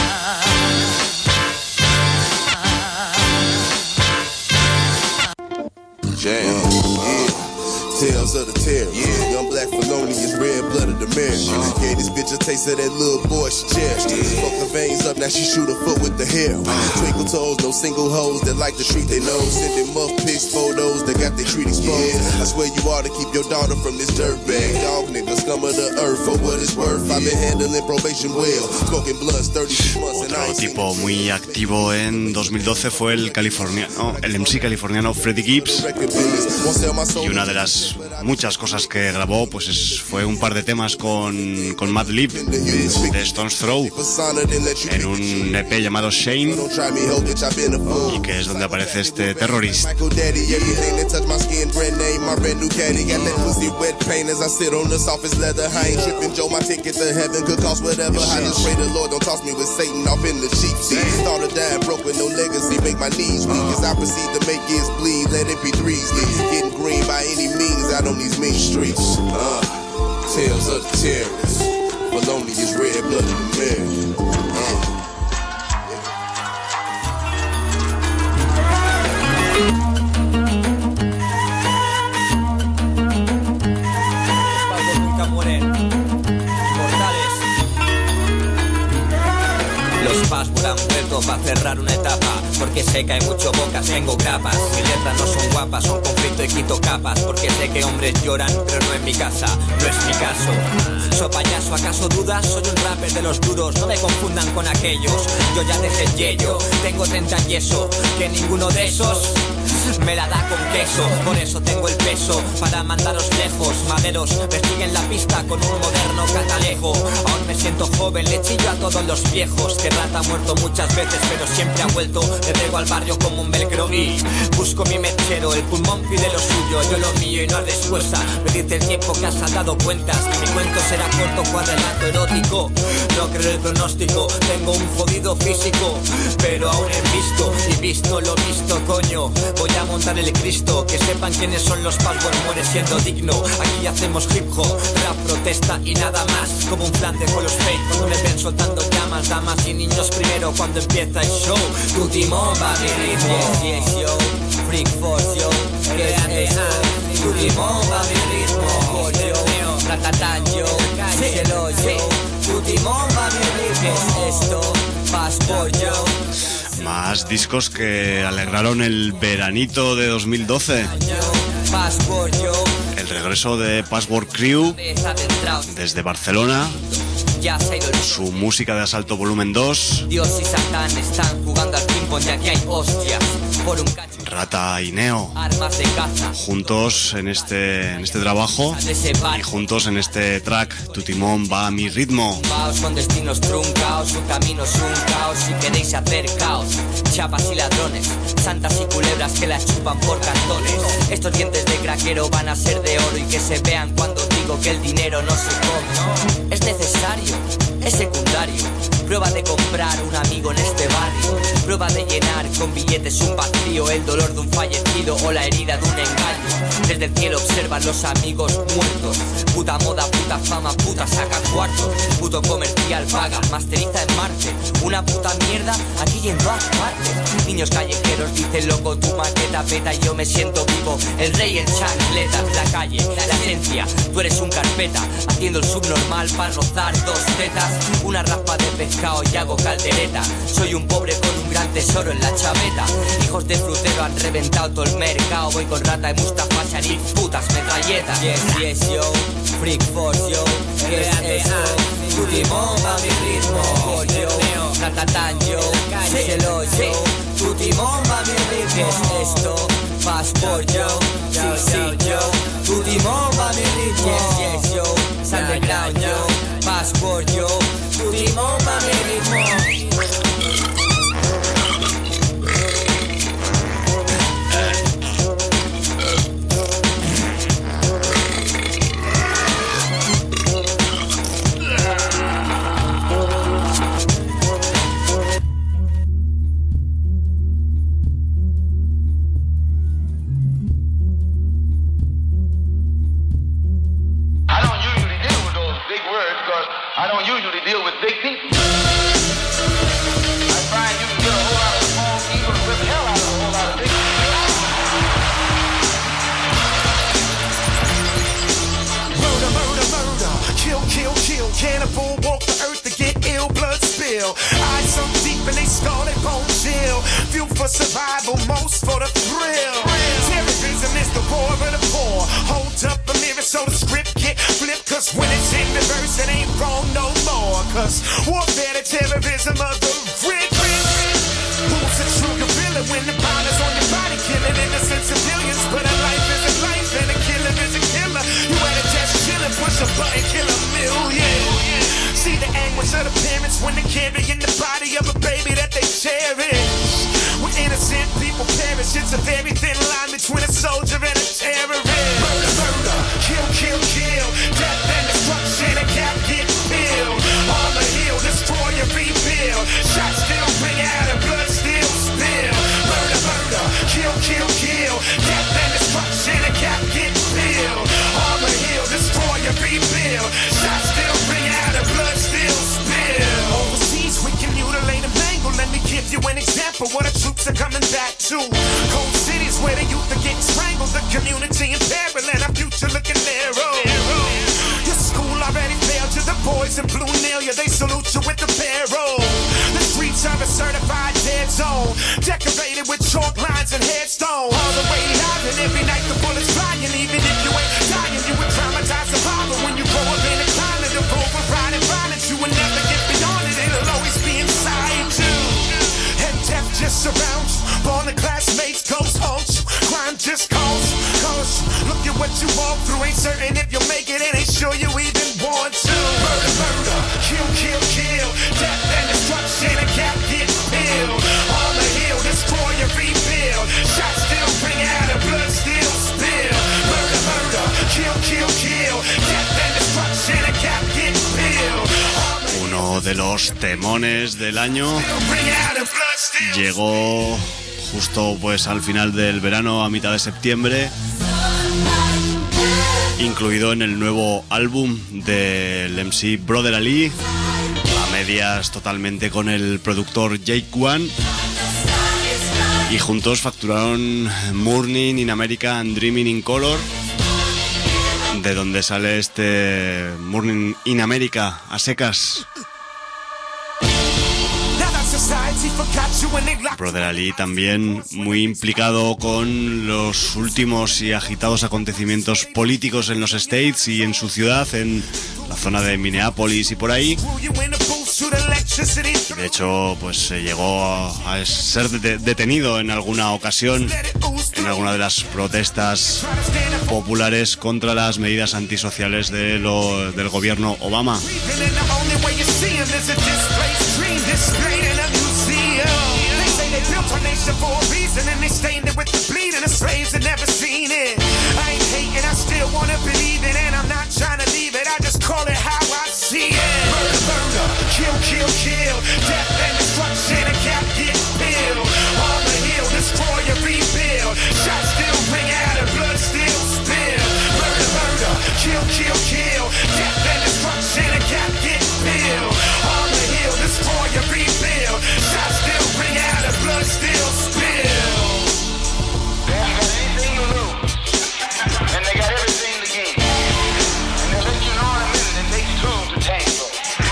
Tales of the terror. Young black felonious, red blood of the mare. Gave this bitch a taste of that little boy she cherished. Fuck the veins up, now she shoot her foot with the hair. Twinkle toes, no single hoes that like to treat their nose. Sending muff pics, photos that got their treat exposed. I swear you ought to keep your daughter from this dirtbag. Dog nigga, scum of the earth for what it's worth. I've been handling probation well. Smoking blunts 36 months and I ain't seen. Otro tipo muy activo en 2012 fue el MC californiano Freddie Gibbs. Y una de las muchas cosas que grabó pues fue un par de temas con Madlib de Stone's Throw en un EP llamado Shane, y que es donde aparece este Terrorist. Out on these main streets, tales of the terrorists, felonious, red blood of the man. Los PAS vuelan muerto para cerrar una etapa, porque sé que hay mucho bocas, tengo grapas. Mis letras no son guapas, son conflicto y quito capas, porque sé que hombres lloran, pero no en mi casa, no es mi caso. ¿Soy payaso? ¿Acaso dudas? Soy un rapper de los duros, no me confundan con aquellos. Yo ya dejé yello, tengo 30 y eso, que ninguno de esos me la da con queso. Por eso tengo el peso para mandaros lejos. Maderos persiguen la pista con un moderno catalejo. Aún me siento joven, le chillo a todos los viejos. Que rata ha muerto muchas veces, pero siempre ha vuelto. Le pego al barrio como un velcro y busco mi mechero. El pulmón pide lo suyo, yo lo mío y no hay respuesta. Me dice el tiempo que has dado cuentas. Mi cuento será corto, cuadrelato erótico. No creo el pronóstico, tengo un jodido físico, pero aún he visto y visto lo visto, coño. Voy a montar el Cristo, que sepan quiénes son los passwords, muere siendo digno. Aquí hacemos hip hop, rap, protesta y nada más. Como un plan de con los fake, cuando me ven soltando llamas. Damas y niños primero cuando empieza el show. Tu timón va a mi ritmo, yes yo, freak force yo, que es eso. Tu timón va a mi ritmo, yo, ratatán yo, cielo yo. Tu timón va a mi ritmo, es esto, passport yo. Más discos que alegraron el veranito de 2012. El regreso de Password Crew desde Barcelona. Su música de asalto volumen 2. Dios y Satán están jugando al ping-pong y aquí hay hostias por un Rata y Neo, armas de caza. juntos en este trabajo y juntos en este track. Tu timón va a mi ritmo. Con destinos truncaos, su camino es un caos. Si queréis hacer caos, chapas y ladrones, santas y culebras que las chupan por cartones. Estos dientes de craquero van a ser de oro y que se vean cuando digo que el dinero no se come. Es necesario, es secundario. Prueba de comprar un amigo en este barrio. Prueba de llenar con billetes un vacío, el dolor de un fallecido o la herida de un engaño. Desde el cielo observan los amigos muertos. Puta moda, puta fama, puta saca cuartos. Puto comercial paga, masteriza en Marte. Una puta mierda aquí y en todas partes. Niños callejeros dicen loco, tu maqueta peta y yo me siento vivo. El rey en chancletas, la calle, la esencia. Tú eres un carpeta, haciendo el subnormal para rozar dos tetas. Una raspa de pescado y hago caldereta. Soy un pobre con un gran tesoro en la chaveta. Hijos de frutero han reventado todo el mercado. Voy con Rata y Mustafa Sharif, putas metralletas. Yes, yo, Freak Force, yo. ¿Qué es eso? Tu timón va a mi ritmo. Yo, Ratatán, yo. Díselo yo. Tu timón va a mi ritmo. ¿Qué es esto? Passport, yo. Sí, yo. Tu timón va a mi ritmo. Yes, yo. Underground, yo. Passport, yo. Tu timón va a mi ritmo. I don't usually deal with big people. I find you can get a whole lot of small people and whip the hell out of a whole lot of big people. Murder, murder, murder. Kill, kill, kill. Cannibal walk the earth to get ill, blood spill. Eyes so deep and they scarlet bone chill. Fuel for survival, most for the thrill. Terrorism is the war of the poor. Hold up a mirror so the script get flipped. Cause when it's in reverse, it ain't wrong no more. Cause warfare, the terrorism of the rich. Who's a true gorilla when the bomb is on your body, killing innocent civilians? But a life is a life and a killer is a killer. You had to just chillin', push a button, kill a million. See the anguish of the parents when they're carrying the body of a baby that they cherish. When innocent people perish, it's a very thin line between a soldier and a terrorist. Murder, murder, kill, kill, kill. Death and destruction, a cap get filled. Armor heal, destroy and rebuild. Shots still ring out and blood still spill. Murder, murder, kill, kill, kill. Death and destruction, a cap get filled. Armor heal, destroy and rebuild. Shots still ring out and blood still spill. Overseas we can mutilate and mangle. Let me give you an example what the troops are coming back to. Cold cities where the youth are getting strangled. The community in peril and our future looking narrow. Your school already failed you. The boys in blue nail you. They salute you with the barrel. The streets are a certified dead zone, decorated with chalk lines and headstones. All the way live and every night the bullets flying. Even if you ain't dying, you would traumatize survivor. When you grow up in a climate of overriding violence, you will never get beyond it. It'll always be inside you. And death just surrounds you. Born the classmates, ghosts haunt you. Crime just calls you. Look at what you walk through. Ain't certain if you'll make it and ain't sure you even want to. Murder, murder, kill, kill, kill. Death and destruction, a cap get filled. Armor heal, destroy and rebuild. Shots still ring out and blood still spill. Murder, murder, kill, kill, kill. Death and destruction, a cap get filled. Uno de los temones del año llegó justo pues al final del verano, a mitad de septiembre, incluido en el nuevo álbum del MC Brother Ali, a medias totalmente con el productor Jake One, y juntos facturaron Morning in America and Dreaming in Color, de donde sale este Morning in America a secas. Society Brother Ali también muy implicado con los últimos y agitados acontecimientos políticos en los States y en su ciudad, en la zona de Minneapolis y por ahí. De hecho, pues llegó a ser detenido en alguna ocasión en alguna de las protestas populares contra las medidas antisociales del gobierno Obama. Kill, kill, kill, death and destruction, a cap get filled. On the hill, destroy and rebuild. Shots still ring out and blood still spill. Murder, murder, kill, kill, kill, death and destruction, a cap get filled. On the hill, destroy and rebuild. Shots still ring out and blood still spill. They haven't got anything to lose, and they got everything to gain. And they'll let you know in a minute it takes two to tango.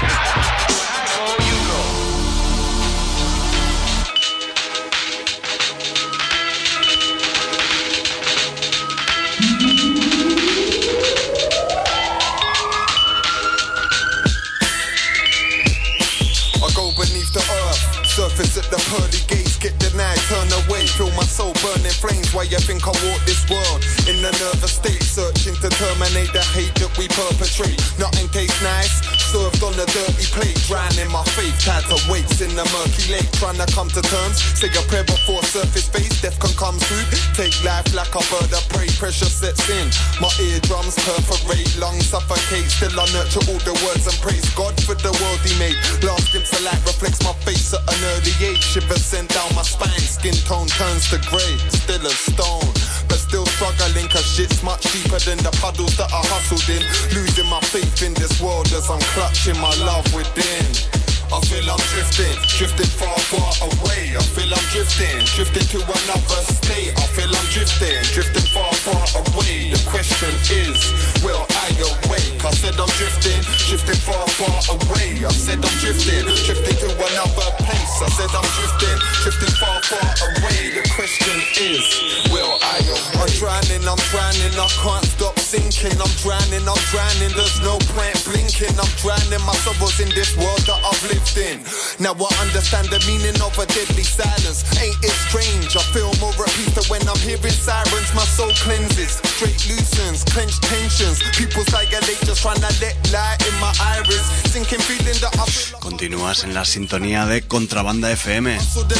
Surface at the pearly gates, get denied, turn away. Feel my soul burning flames. Why you think I walk this world in a nervous state, searching to terminate the hate that we perpetrate. Nothing tastes nice, served on a dirty plate. Drowning my faith, tied to weights in the murky lake. Trying to come to terms, say a prayer before surface face. Death can come soon, take life like a bird of prey. Pressure sets in, my eardrums perforate, lungs suffocate. Still I nurture all the words and praise God for the world he made. Last glimpse of light reflects my face at an early age. Shivers sent down my spine, skin tone turns to grey. Still a stone, but still struggling, cause shit's much deeper than the puddles that I hustled in. Losing my faith in this world as I'm clutching my love within. I feel I'm drifting, drifting far, far away. I feel I'm drifting, drifting to another state. I feel I'm drifting, drifting far, far away. The question is, will I awake? I said I'm drifting, drifting far, far away. I said I'm drifting, drifting to another place. I said I'm drifting, drifting far, far away. The question is, will I awake? I'm drowning, I can't stop sinking. I'm drowning, there's no point blinking. I'm drowning my sorrows in this world that I've lived in. Now I understand the meaning of a deadly silence. Ain't it strange? I feel more at peace than when I'm hearing sirens. My soul cleanses, straight loosens, clenched tensions. People dilate, just trying to let light in my iris. Sinking feeling that I feel. Continúas en la sintonía de Contrabanda FM,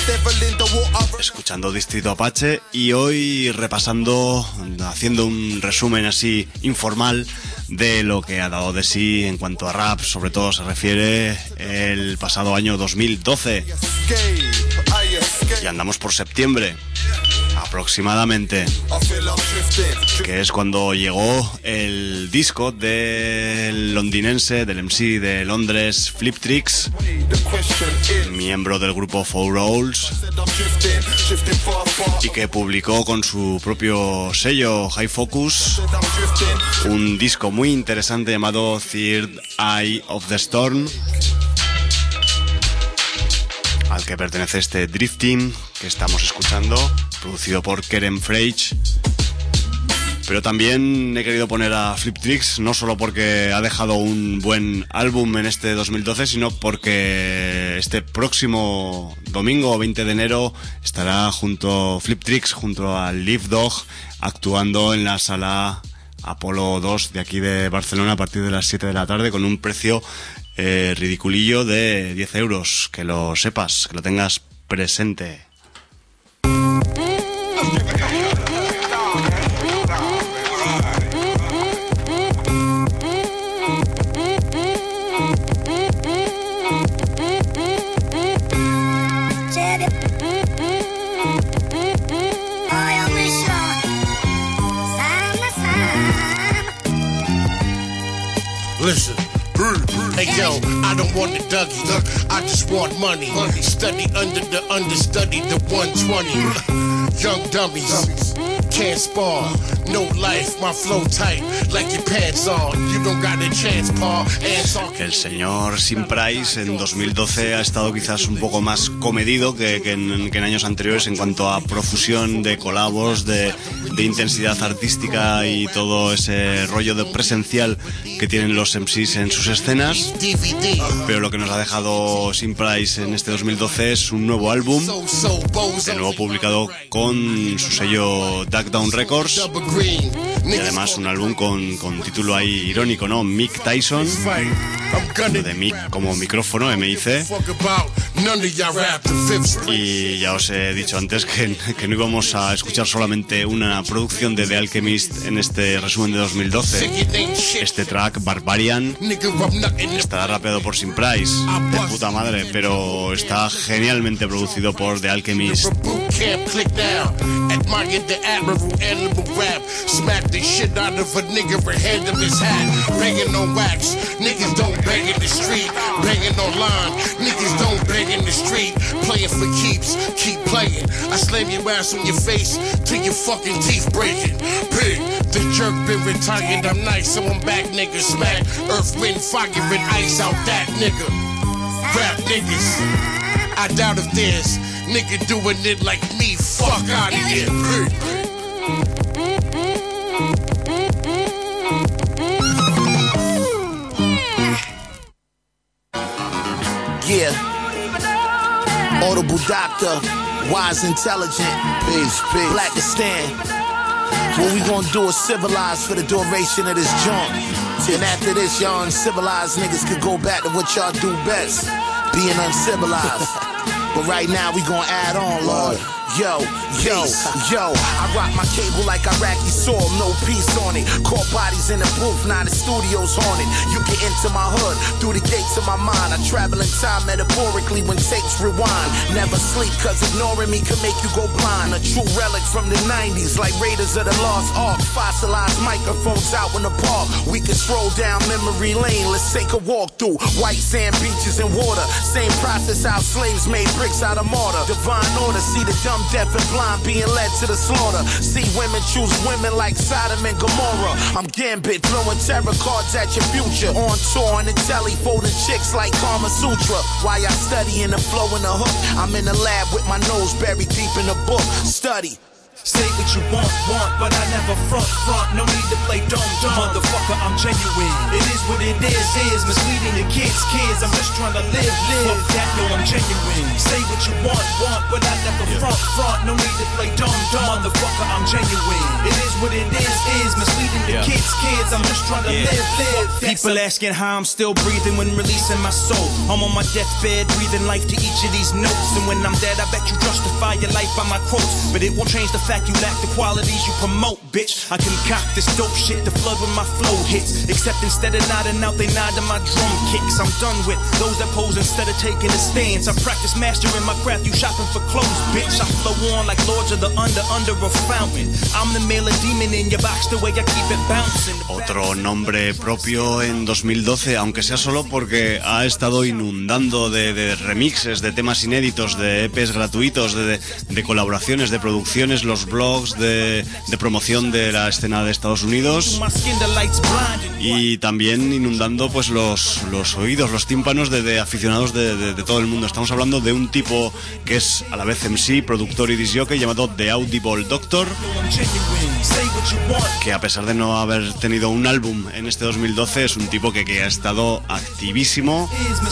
escuchando Distrito Apache, y hoy repasando, haciendo un resumen así informal de lo que ha dado de sí en cuanto a rap, sobre todo se refiere el pasado año 2012. Y andamos por septiembre aproximadamente, que es cuando llegó el disco del londinense, del MC de Londres, Flip Tricks, miembro del grupo Four Rolls, y que publicó con su propio sello High Focus un disco muy interesante llamado Third Eye of the Storm, al que pertenece este Drifting que estamos escuchando, producido por Kerem Frege. Pero también he querido poner a Flip Tricks, no solo porque ha dejado un buen álbum en este 2012, sino porque este próximo domingo 20 de enero estará Flip Tricks junto a Live Dog actuando en la sala Apolo 2 de aquí de Barcelona a partir de las 7 de la tarde con un precio ridiculillo de 10 euros. Que lo sepas, que lo tengas presente. Listen. Hey yo, I don't want the Dougie, I just want money. Study under the understudy, the 120. Young dummies, can't spar. No life, my flow tight, like your pants on. You don't got a chance, Paul. El señor Sim Price en 2012 ha estado quizás un poco más comedido que en años anteriores en cuanto a profusión de colabos, de intensidad artística y todo ese rollo de presencial que tienen los MCs en sus escenas. Pero lo que nos ha dejado Sim Price en este 2012 es un nuevo álbum, de nuevo publicado con su sello Duck Down Records, y además un álbum con título ahí irónico, ¿no? Mic Tyson, de Mic como micrófono, M-I-C. Y ya os he dicho antes que no íbamos a escuchar solamente una producción de The Alchemist en este resumen de 2012. Este track, Barbarian, está rapeado por Sim Price, de puta madre, pero está genialmente producido por The Alchemist. In the street, playing for keeps, keep playing. I slam your ass on your face till your fucking teeth breaking. Pig, the jerk been retired, I'm nice, so I'm back, nigga. Smack, earth, wind, fire, and ice out that nigga. Rap niggas, I doubt if there's nigga doing it like me. Fuck out of here, pig. Yeah. Audible doctor, wise, intelligent, peace, Blackistan. What we gonna do is civilize for the duration of this joint. And after this, y'all uncivilized niggas could go back to what y'all do best, being uncivilized. But right now we gonna add on, Lord. Yo, I rock my cable like Iraqi soil, no peace on it. Caught bodies in the booth, now the studio's haunted. You get into my hood, through the gates of my mind. I travel in time metaphorically when tapes rewind. Never sleep, cause ignoring me can make you go blind. A true relic from the 90s, like Raiders of the Lost Ark. Fossilized microphones out in the park. We can stroll down memory lane, let's take a walk through white sand beaches and water. Same process how slaves made bricks out of mortar. Divine order, see the dumb, deaf and blind being led to the slaughter. See women choose women like Sodom and Gomorrah. I'm Gambit, throwing tarot cards at your future. On tour on the telly, folding chicks like Kama Sutra. While I study in the flow and the hook, I'm in the lab with my nose buried deep in the book. Study. Say what you want, but I never front. No need to play dumb. Motherfucker, I'm genuine. It is what it is misleading the kids. I'm just trying to live. Fuck that, no, I'm genuine. Say what you want, but I never front. No need to play dumb. Motherfucker, I'm genuine. It is what it is misleading the kids. I'm just trying to live. People asking how I'm still breathing when releasing my soul. I'm on my deathbed, breathing life to each of these notes. And when I'm dead, I bet you justify your life by my quotes. But it won't change the fact you lack the qualities you promote, bitch. I concoct this dope shit to flood with my flow hits. Except instead of nodding out, they nod to my drum kicks. I'm done with those that pose instead of taking a stance. I practice mastering my craft, you shopping for clothes, bitch. I flow on like Lords of the under a fountain. I'm the male demon in your box, the way I keep it bouncing. Otro nombre propio en 2012, aunque sea solo porque ha estado inundando de remixes, de temas inéditos, de EPs gratuitos, de colaboraciones, de producciones, los blogs de promoción de la escena de Estados Unidos, y también inundando pues los oídos, los tímpanos de aficionados de todo el mundo. Estamos hablando de un tipo que es a la vez MC, productor y disc jockey, llamado The Audible Doctor, que a pesar de no haber tenido un álbum en este 2012, es un tipo que ha estado activísimo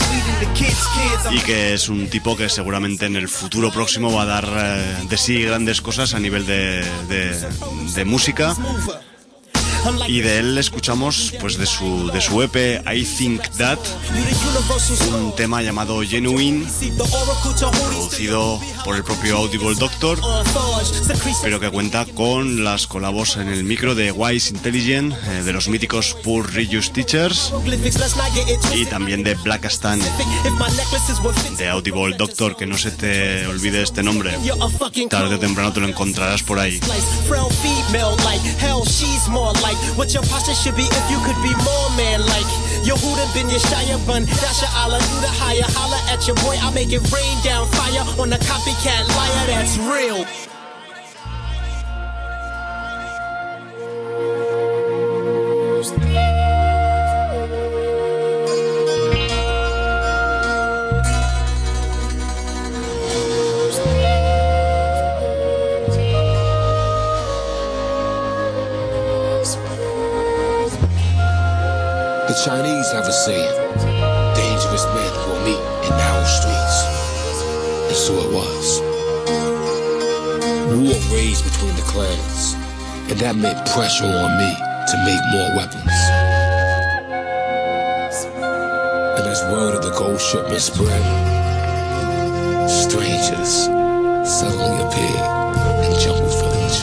y que es un tipo que seguramente en el futuro próximo va a dar de sí grandes cosas a nivel de música. Y de él escuchamos pues de su EP I Think That, un tema llamado Genuine, producido por el propio Audible Doctor, pero que cuenta con las colabos en el micro de Wise Intelligent, de los míticos Poor Reuse Teachers, y también de Blackistan, de Audible Doctor, que no se te olvide este nombre, tarde o temprano te lo encontrarás por ahí. What your posture should be if you could be more man-like. Yo, who done been your Shia bun? That's your Allah, do the higher. Holla at your boy, I make it rain down fire on a copycat liar that's real. Chinese have a saying, dangerous men will meet in narrow streets. And so it was. War raged between the clans, and that meant pressure on me to make more weapons. And as word of the gold shipment spread, strangers suddenly appeared in Jungle Village.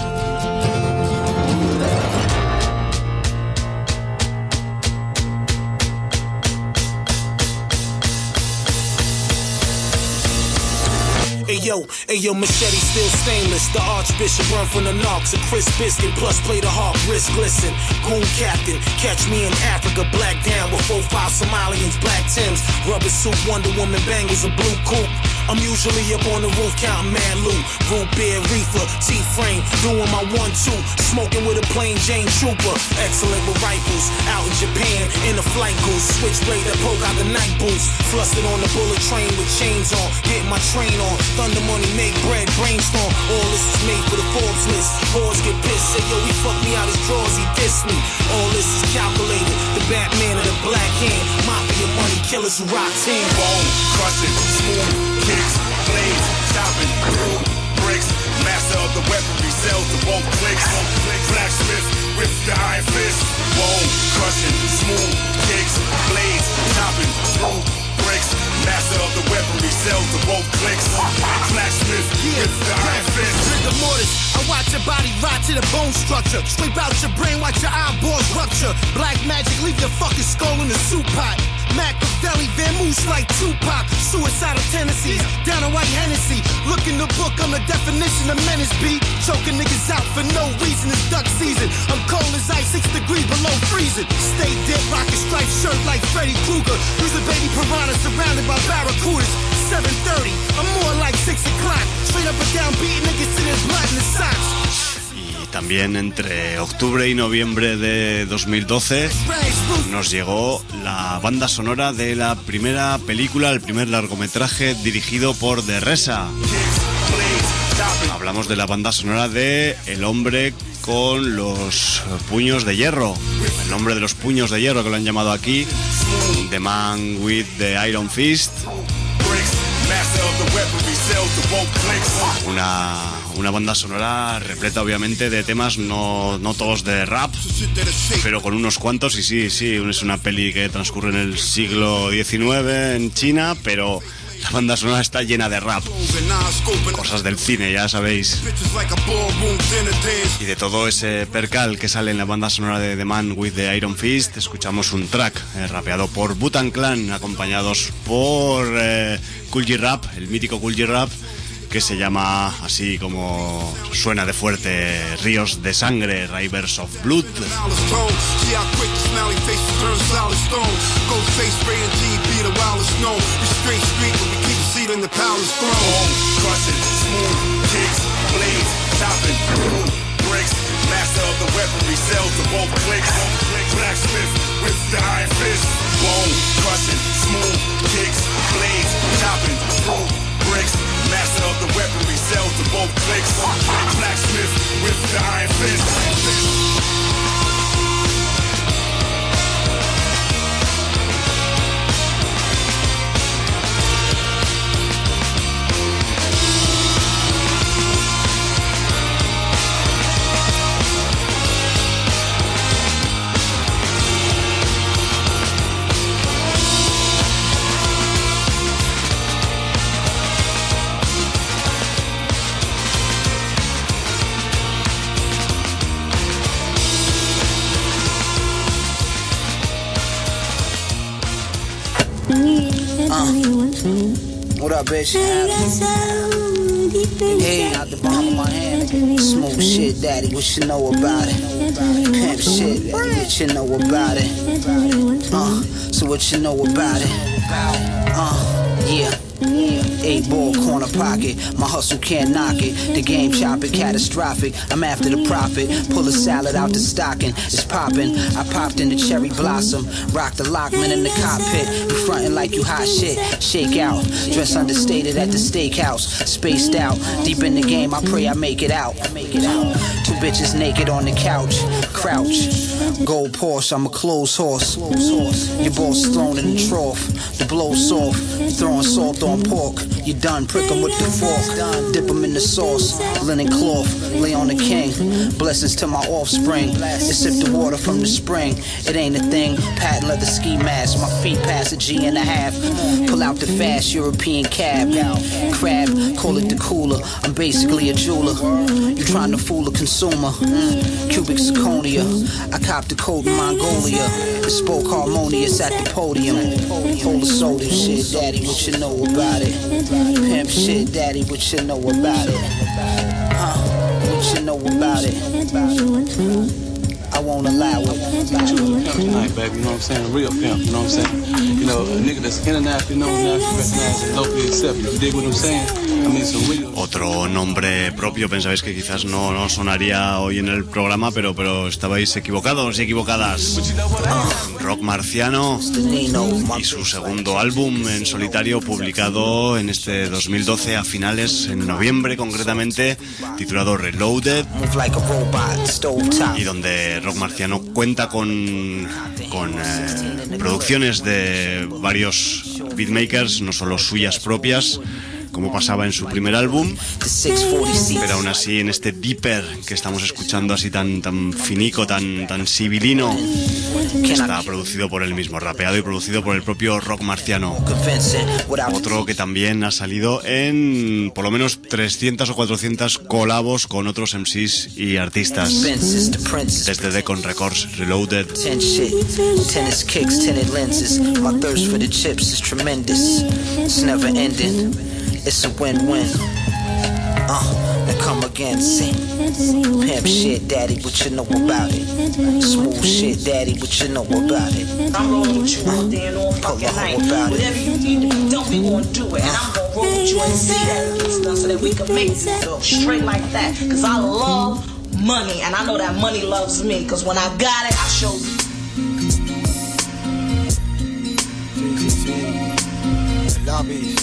Ayo, machete still stainless. The Archbishop run from the knocks. A crisp biscuit plus play the harp, wrist glisten. Goon captain, catch me in Africa. Black down with 4-5 Somalians, black Timbs. Rubber suit, Wonder Woman bangles, a blue coupe. I'm usually up on the roof counting mad loot. Root beer, reefer, T-frame, doing my 1-2. Smoking with a plain Jane Trooper. Excellent with rifles. Out in Japan, in the flight goose. Switchblade that poke out the night boots. Flustered on the bullet train with chains on. Getting my train on. Thunder money, make bread, brainstorm. All this is made for the Forbes list. Boys get pissed, say yo, he fucked me out his drawers, he dissed me. All this is calculated. The Batman of the black hand. Mafia money killers who rock team. Bone, crushing, smooth, kicks, blades, chopping, through, bricks. Master of the weaponry, sells to both clicks. Blacksmith with the iron fist. Bone, crushing, smooth, kicks, blades, chopping, through, bricks. Master of the weaponry, sells to both clicks. Blacksmith with the iron fist. Rigor mortis, I watch your body rot to the bone structure. Scrape out your brain, watch your eyeballs rupture. Black magic, leave your fucking skull in the soup pot. Machiavelli, Van Moose like Tupac. Suicidal tendencies, down a white Hennessy. Look in the book, I'm the definition of menace beat. Choking niggas out for no reason, it's duck season. I'm cold as ice, 6 degrees below freezing. Stay dead, rockin' striped shirt like Freddy Krueger. Use a baby piranha surrounded by barracudas. 7:30, I'm more like 6 o'clock. Straight up and down, beating niggas to their blood in the socks. También entre octubre y noviembre de 2012 nos llegó la banda sonora de la primera película, el primer largometraje dirigido por De Resa. Hablamos de la banda sonora de El hombre con los puños de hierro, el nombre de los puños de hierro que lo han llamado aquí, The Man with the Iron Fist. Una banda sonora repleta obviamente de temas, no todos de rap, pero con unos cuantos. Y sí, es una peli que transcurre en el siglo XIX en China, pero la banda sonora está llena de rap, cosas del cine, ya sabéis. Y de todo ese percal que sale en la banda sonora de The Man with the Iron Fist, escuchamos un track rapeado por Wu-Tang Clan, acompañados por Kool G Rap, el mítico Kool G Rap, que se llama así como suena de fuerte, Ríos de Sangre, Rivers of Blood. Master of the weaponry, sells to both clicks. Blacksmith with the iron fist. Bone, crushing, smooth, kicks, blades, chopping, through, bricks. Master of the weaponry, sells to both clicks. Blacksmith with the iron fist. What up, bitch? Hey, out the bottom of my hand. Smooth shit, daddy, what you know about it? Pimp shit, daddy, what you know about it? So what you know about it? Yeah. 8-ball corner pocket, my hustle can't knock it. The game chopping, catastrophic. I'm after the profit. Pull a salad out the stocking, it's popping. I popped in the cherry blossom, rock the Lockman in the cockpit. You frontin' like you hot shit, shake out. Dress understated at the steakhouse, spaced out. Deep in the game, I pray I make it out. Two bitches naked on the couch, crouch. Gold Porsche, I'm a clothes horse. Your boss thrown in the trough. The blow's soft, throwing salt on pork. You done, prick 'em with the fork. Dip 'em in the sauce, linen cloth. Lay on the king, blessings to my offspring. It's sip the water from the spring. It ain't a thing, patent leather ski mask. My feet pass a G1.5. Pull out the fast European cab. Crab, call it the cooler. I'm basically a jeweler. You trying to fool a consumer. Cubic zirconia. I copped the coat in Mongolia. Bespoke harmonious at the podium. Hold the soul and shit, daddy, what you know about it? Pimp shit, daddy, what you know about it? What you know about it? I won't allow it. You a pimp tonight, baby, you know what I'm saying? A real pimp, you know what I'm saying? You know, a nigga that's internationally known, nationally recognized, and locally accepted. You dig what I'm saying? I mean, some real... Otro nombre propio, pensabais que quizás no sonaría hoy en el programa, pero estabais equivocados y equivocadas. Rock Marciano y su segundo álbum en solitario, publicado en este 2012 a finales, en noviembre concretamente, titulado Reloaded, y donde Rock Marciano cuenta con producciones de varios beatmakers, no solo suyas propias, como pasaba en su primer álbum, pero aún así en este Deeper que estamos escuchando así tan finico, tan sibilino, está producido por él mismo, rapeado y producido por el propio Rock Marciano. Otro que también ha salido en por lo menos 300 o 400 colabos con otros MCs y artistas. Desde Decon Records, Reloaded. Tennis kicks, tinted lenses. My thirst for the chips is tremendous. It's never ending. It's a win-win. Now come again, see. Pimp shit, daddy, what you know about it? Smooth shit, daddy, what you know about it? I'm rolling with you all day and all fucking night. Whatever you need to be done, we gonna do it. And I'm gonna roll with you and see that good stuff so that we can make this go straight like that. Cause I love money, and I know that money loves me. Cause when I got it, I showed you. Lobbies.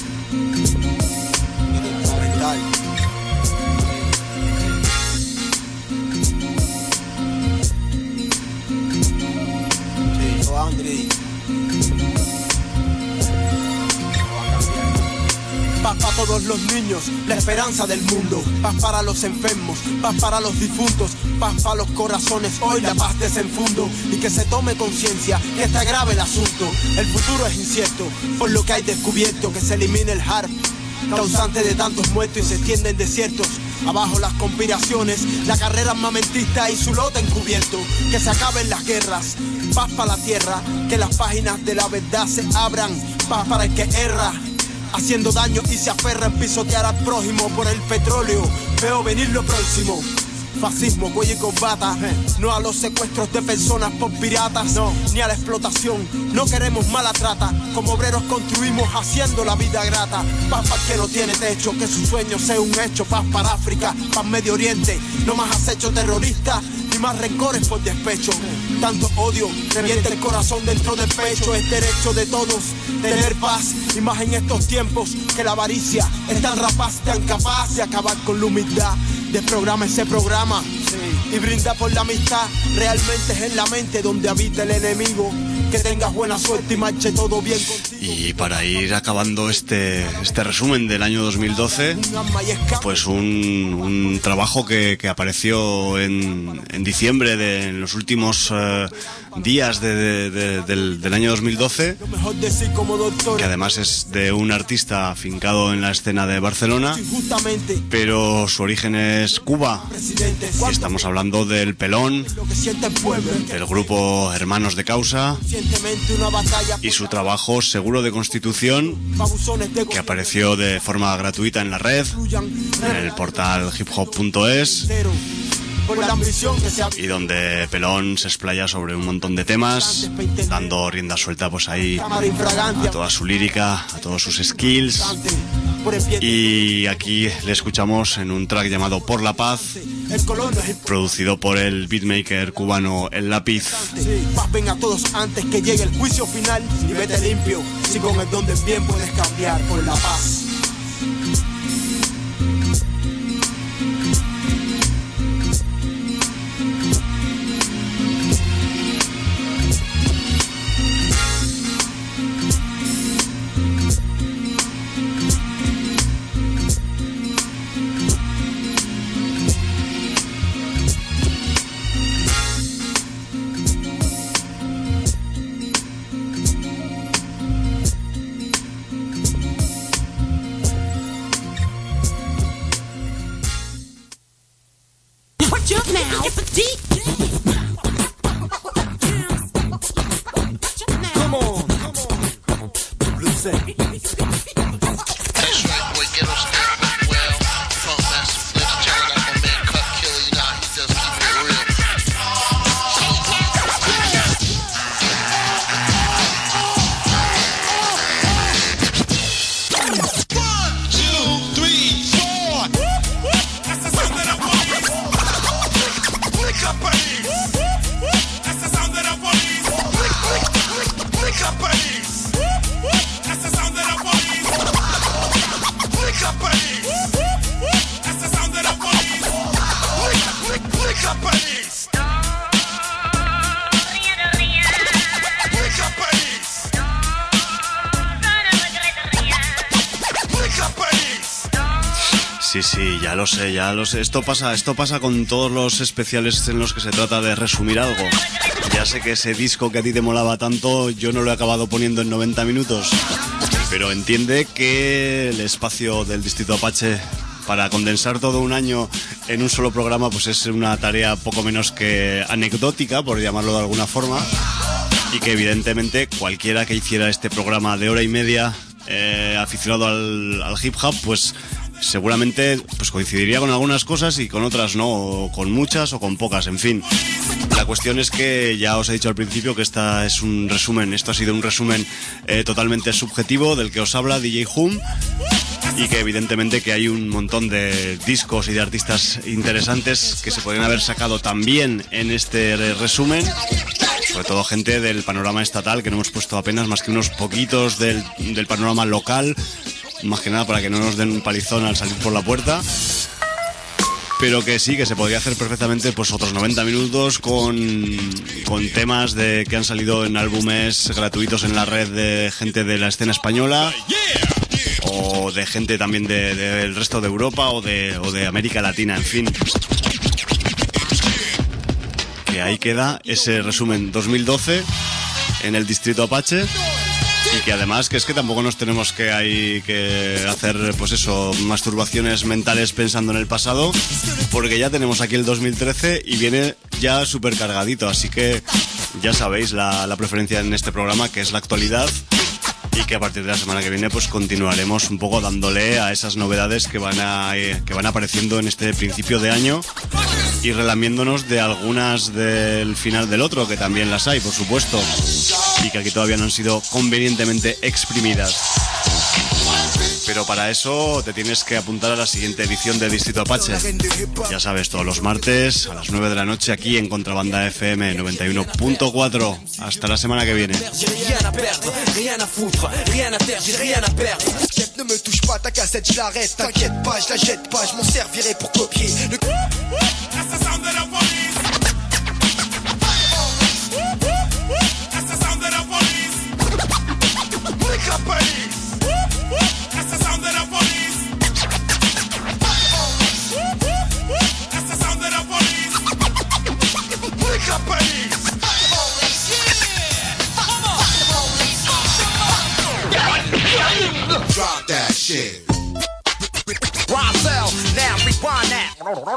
Paz para todos los niños, la esperanza del mundo. Paz para los enfermos, paz para los difuntos. Paz para los corazones, hoy la paz desenfundo. Y que se tome conciencia que está grave el asunto. El futuro es incierto, por lo que hay descubierto. Que se elimine el HARP, causante de tantos muertos, y se extienden desiertos. Abajo las conspiraciones, la carrera armamentista y su lote encubierto. Que se acaben las guerras, paz para la tierra. Que las páginas de la verdad se abran, paz para el que erra, haciendo daño y se aferra en pisotear al prójimo por el petróleo. Veo venir lo próximo. Fascismo, cuello y corbata. No a los secuestros de personas por piratas, no, ni a la explotación. No queremos mala trata. Como obreros construimos haciendo la vida grata. Paz para el que no tiene techo, que su sueño sea un hecho. Paz para África, paz Medio Oriente. No más acecho terrorista, ni más rencores por despecho. Tanto odio reviente el corazón dentro del pecho. Es derecho de todos tener paz, y más en estos tiempos que la avaricia es tan rapaz, tan capaz de acabar con la humildad. Desprograma ese programa y brinda por la amistad. Realmente es en la mente donde habita el enemigo. Que tengas buena suerte y marche todo bien contigo. Y para ir acabando este resumen del año 2012, pues un trabajo que apareció en diciembre, en los últimos días del año 2012, que además es de un artista afincado en la escena de Barcelona, pero su origen es Cuba, y estamos hablando del Pelón, del grupo Hermanos de Causa, y su trabajo Seguro de Constitución, que apareció de forma gratuita en la red, en el portal hiphop.es, y donde Pelón se explaya sobre un montón de temas, dando rienda suelta pues ahí a toda su lírica, a todos sus skills. Y aquí le escuchamos en un track llamado Por la Paz, producido por el beatmaker cubano El Lápiz. Papen a todos antes que llegue el juicio final y vete limpio, si con el don del bien puedes cambiar por la paz. Sí, ya lo sé. Esto pasa con todos los especiales en los que se trata de resumir algo. Ya sé que ese disco que a ti te molaba tanto, yo no lo he acabado poniendo en 90 minutos. Pero entiende que el espacio del Distrito Apache para condensar todo un año en un solo programa, pues es una tarea poco menos que anecdótica, por llamarlo de alguna forma. Y que evidentemente cualquiera que hiciera este programa de hora y media aficionado al hip hop, pues seguramente pues coincidiría con algunas cosas y con otras no, o con muchas o con pocas, en fin. La cuestión es que ya os he dicho al principio que esto ha sido un resumen totalmente subjetivo del que os habla DJ Hum, y que evidentemente que hay un montón de discos y de artistas interesantes que se podrían haber sacado también en este resumen, sobre todo gente del panorama estatal, que no hemos puesto apenas más que unos poquitos del panorama local, más que nada para que no nos den un palizón al salir por la puerta. Pero que sí, que se podría hacer perfectamente pues otros 90 minutos con temas que han salido en álbumes gratuitos en la red de gente de la escena española, o de gente también del resto de Europa o de América Latina, en fin. Que ahí queda ese resumen 2012 en el Distrito Apache. Y que además que es que tampoco nos tenemos que hacer pues eso, masturbaciones mentales pensando en el pasado, porque ya tenemos aquí el 2013 y viene ya súper cargadito, así que ya sabéis la preferencia en este programa, que es la actualidad, y que a partir de la semana que viene pues continuaremos un poco dándole a esas novedades que van apareciendo en este principio de año, y relamiéndonos de algunas del final del otro, que también las hay, por supuesto, y que aquí todavía no han sido convenientemente exprimidas. Pero para eso te tienes que apuntar a la siguiente edición de Distrito Apache. Ya sabes, todos los martes a las 9 de la noche aquí en Contrabanda FM 91.4. Hasta la semana que viene. Ne me touche pas, ta cassette, je l'arrête, t'inquiète pas, je la jette pas, je m'en servirai pour copier le... That's the sound of the police. That's the sound of the police. Wake up, police. That's the sound of the police. That's the sound of the police. Wake up, police. Drop that shit. Roselle, now rewind that.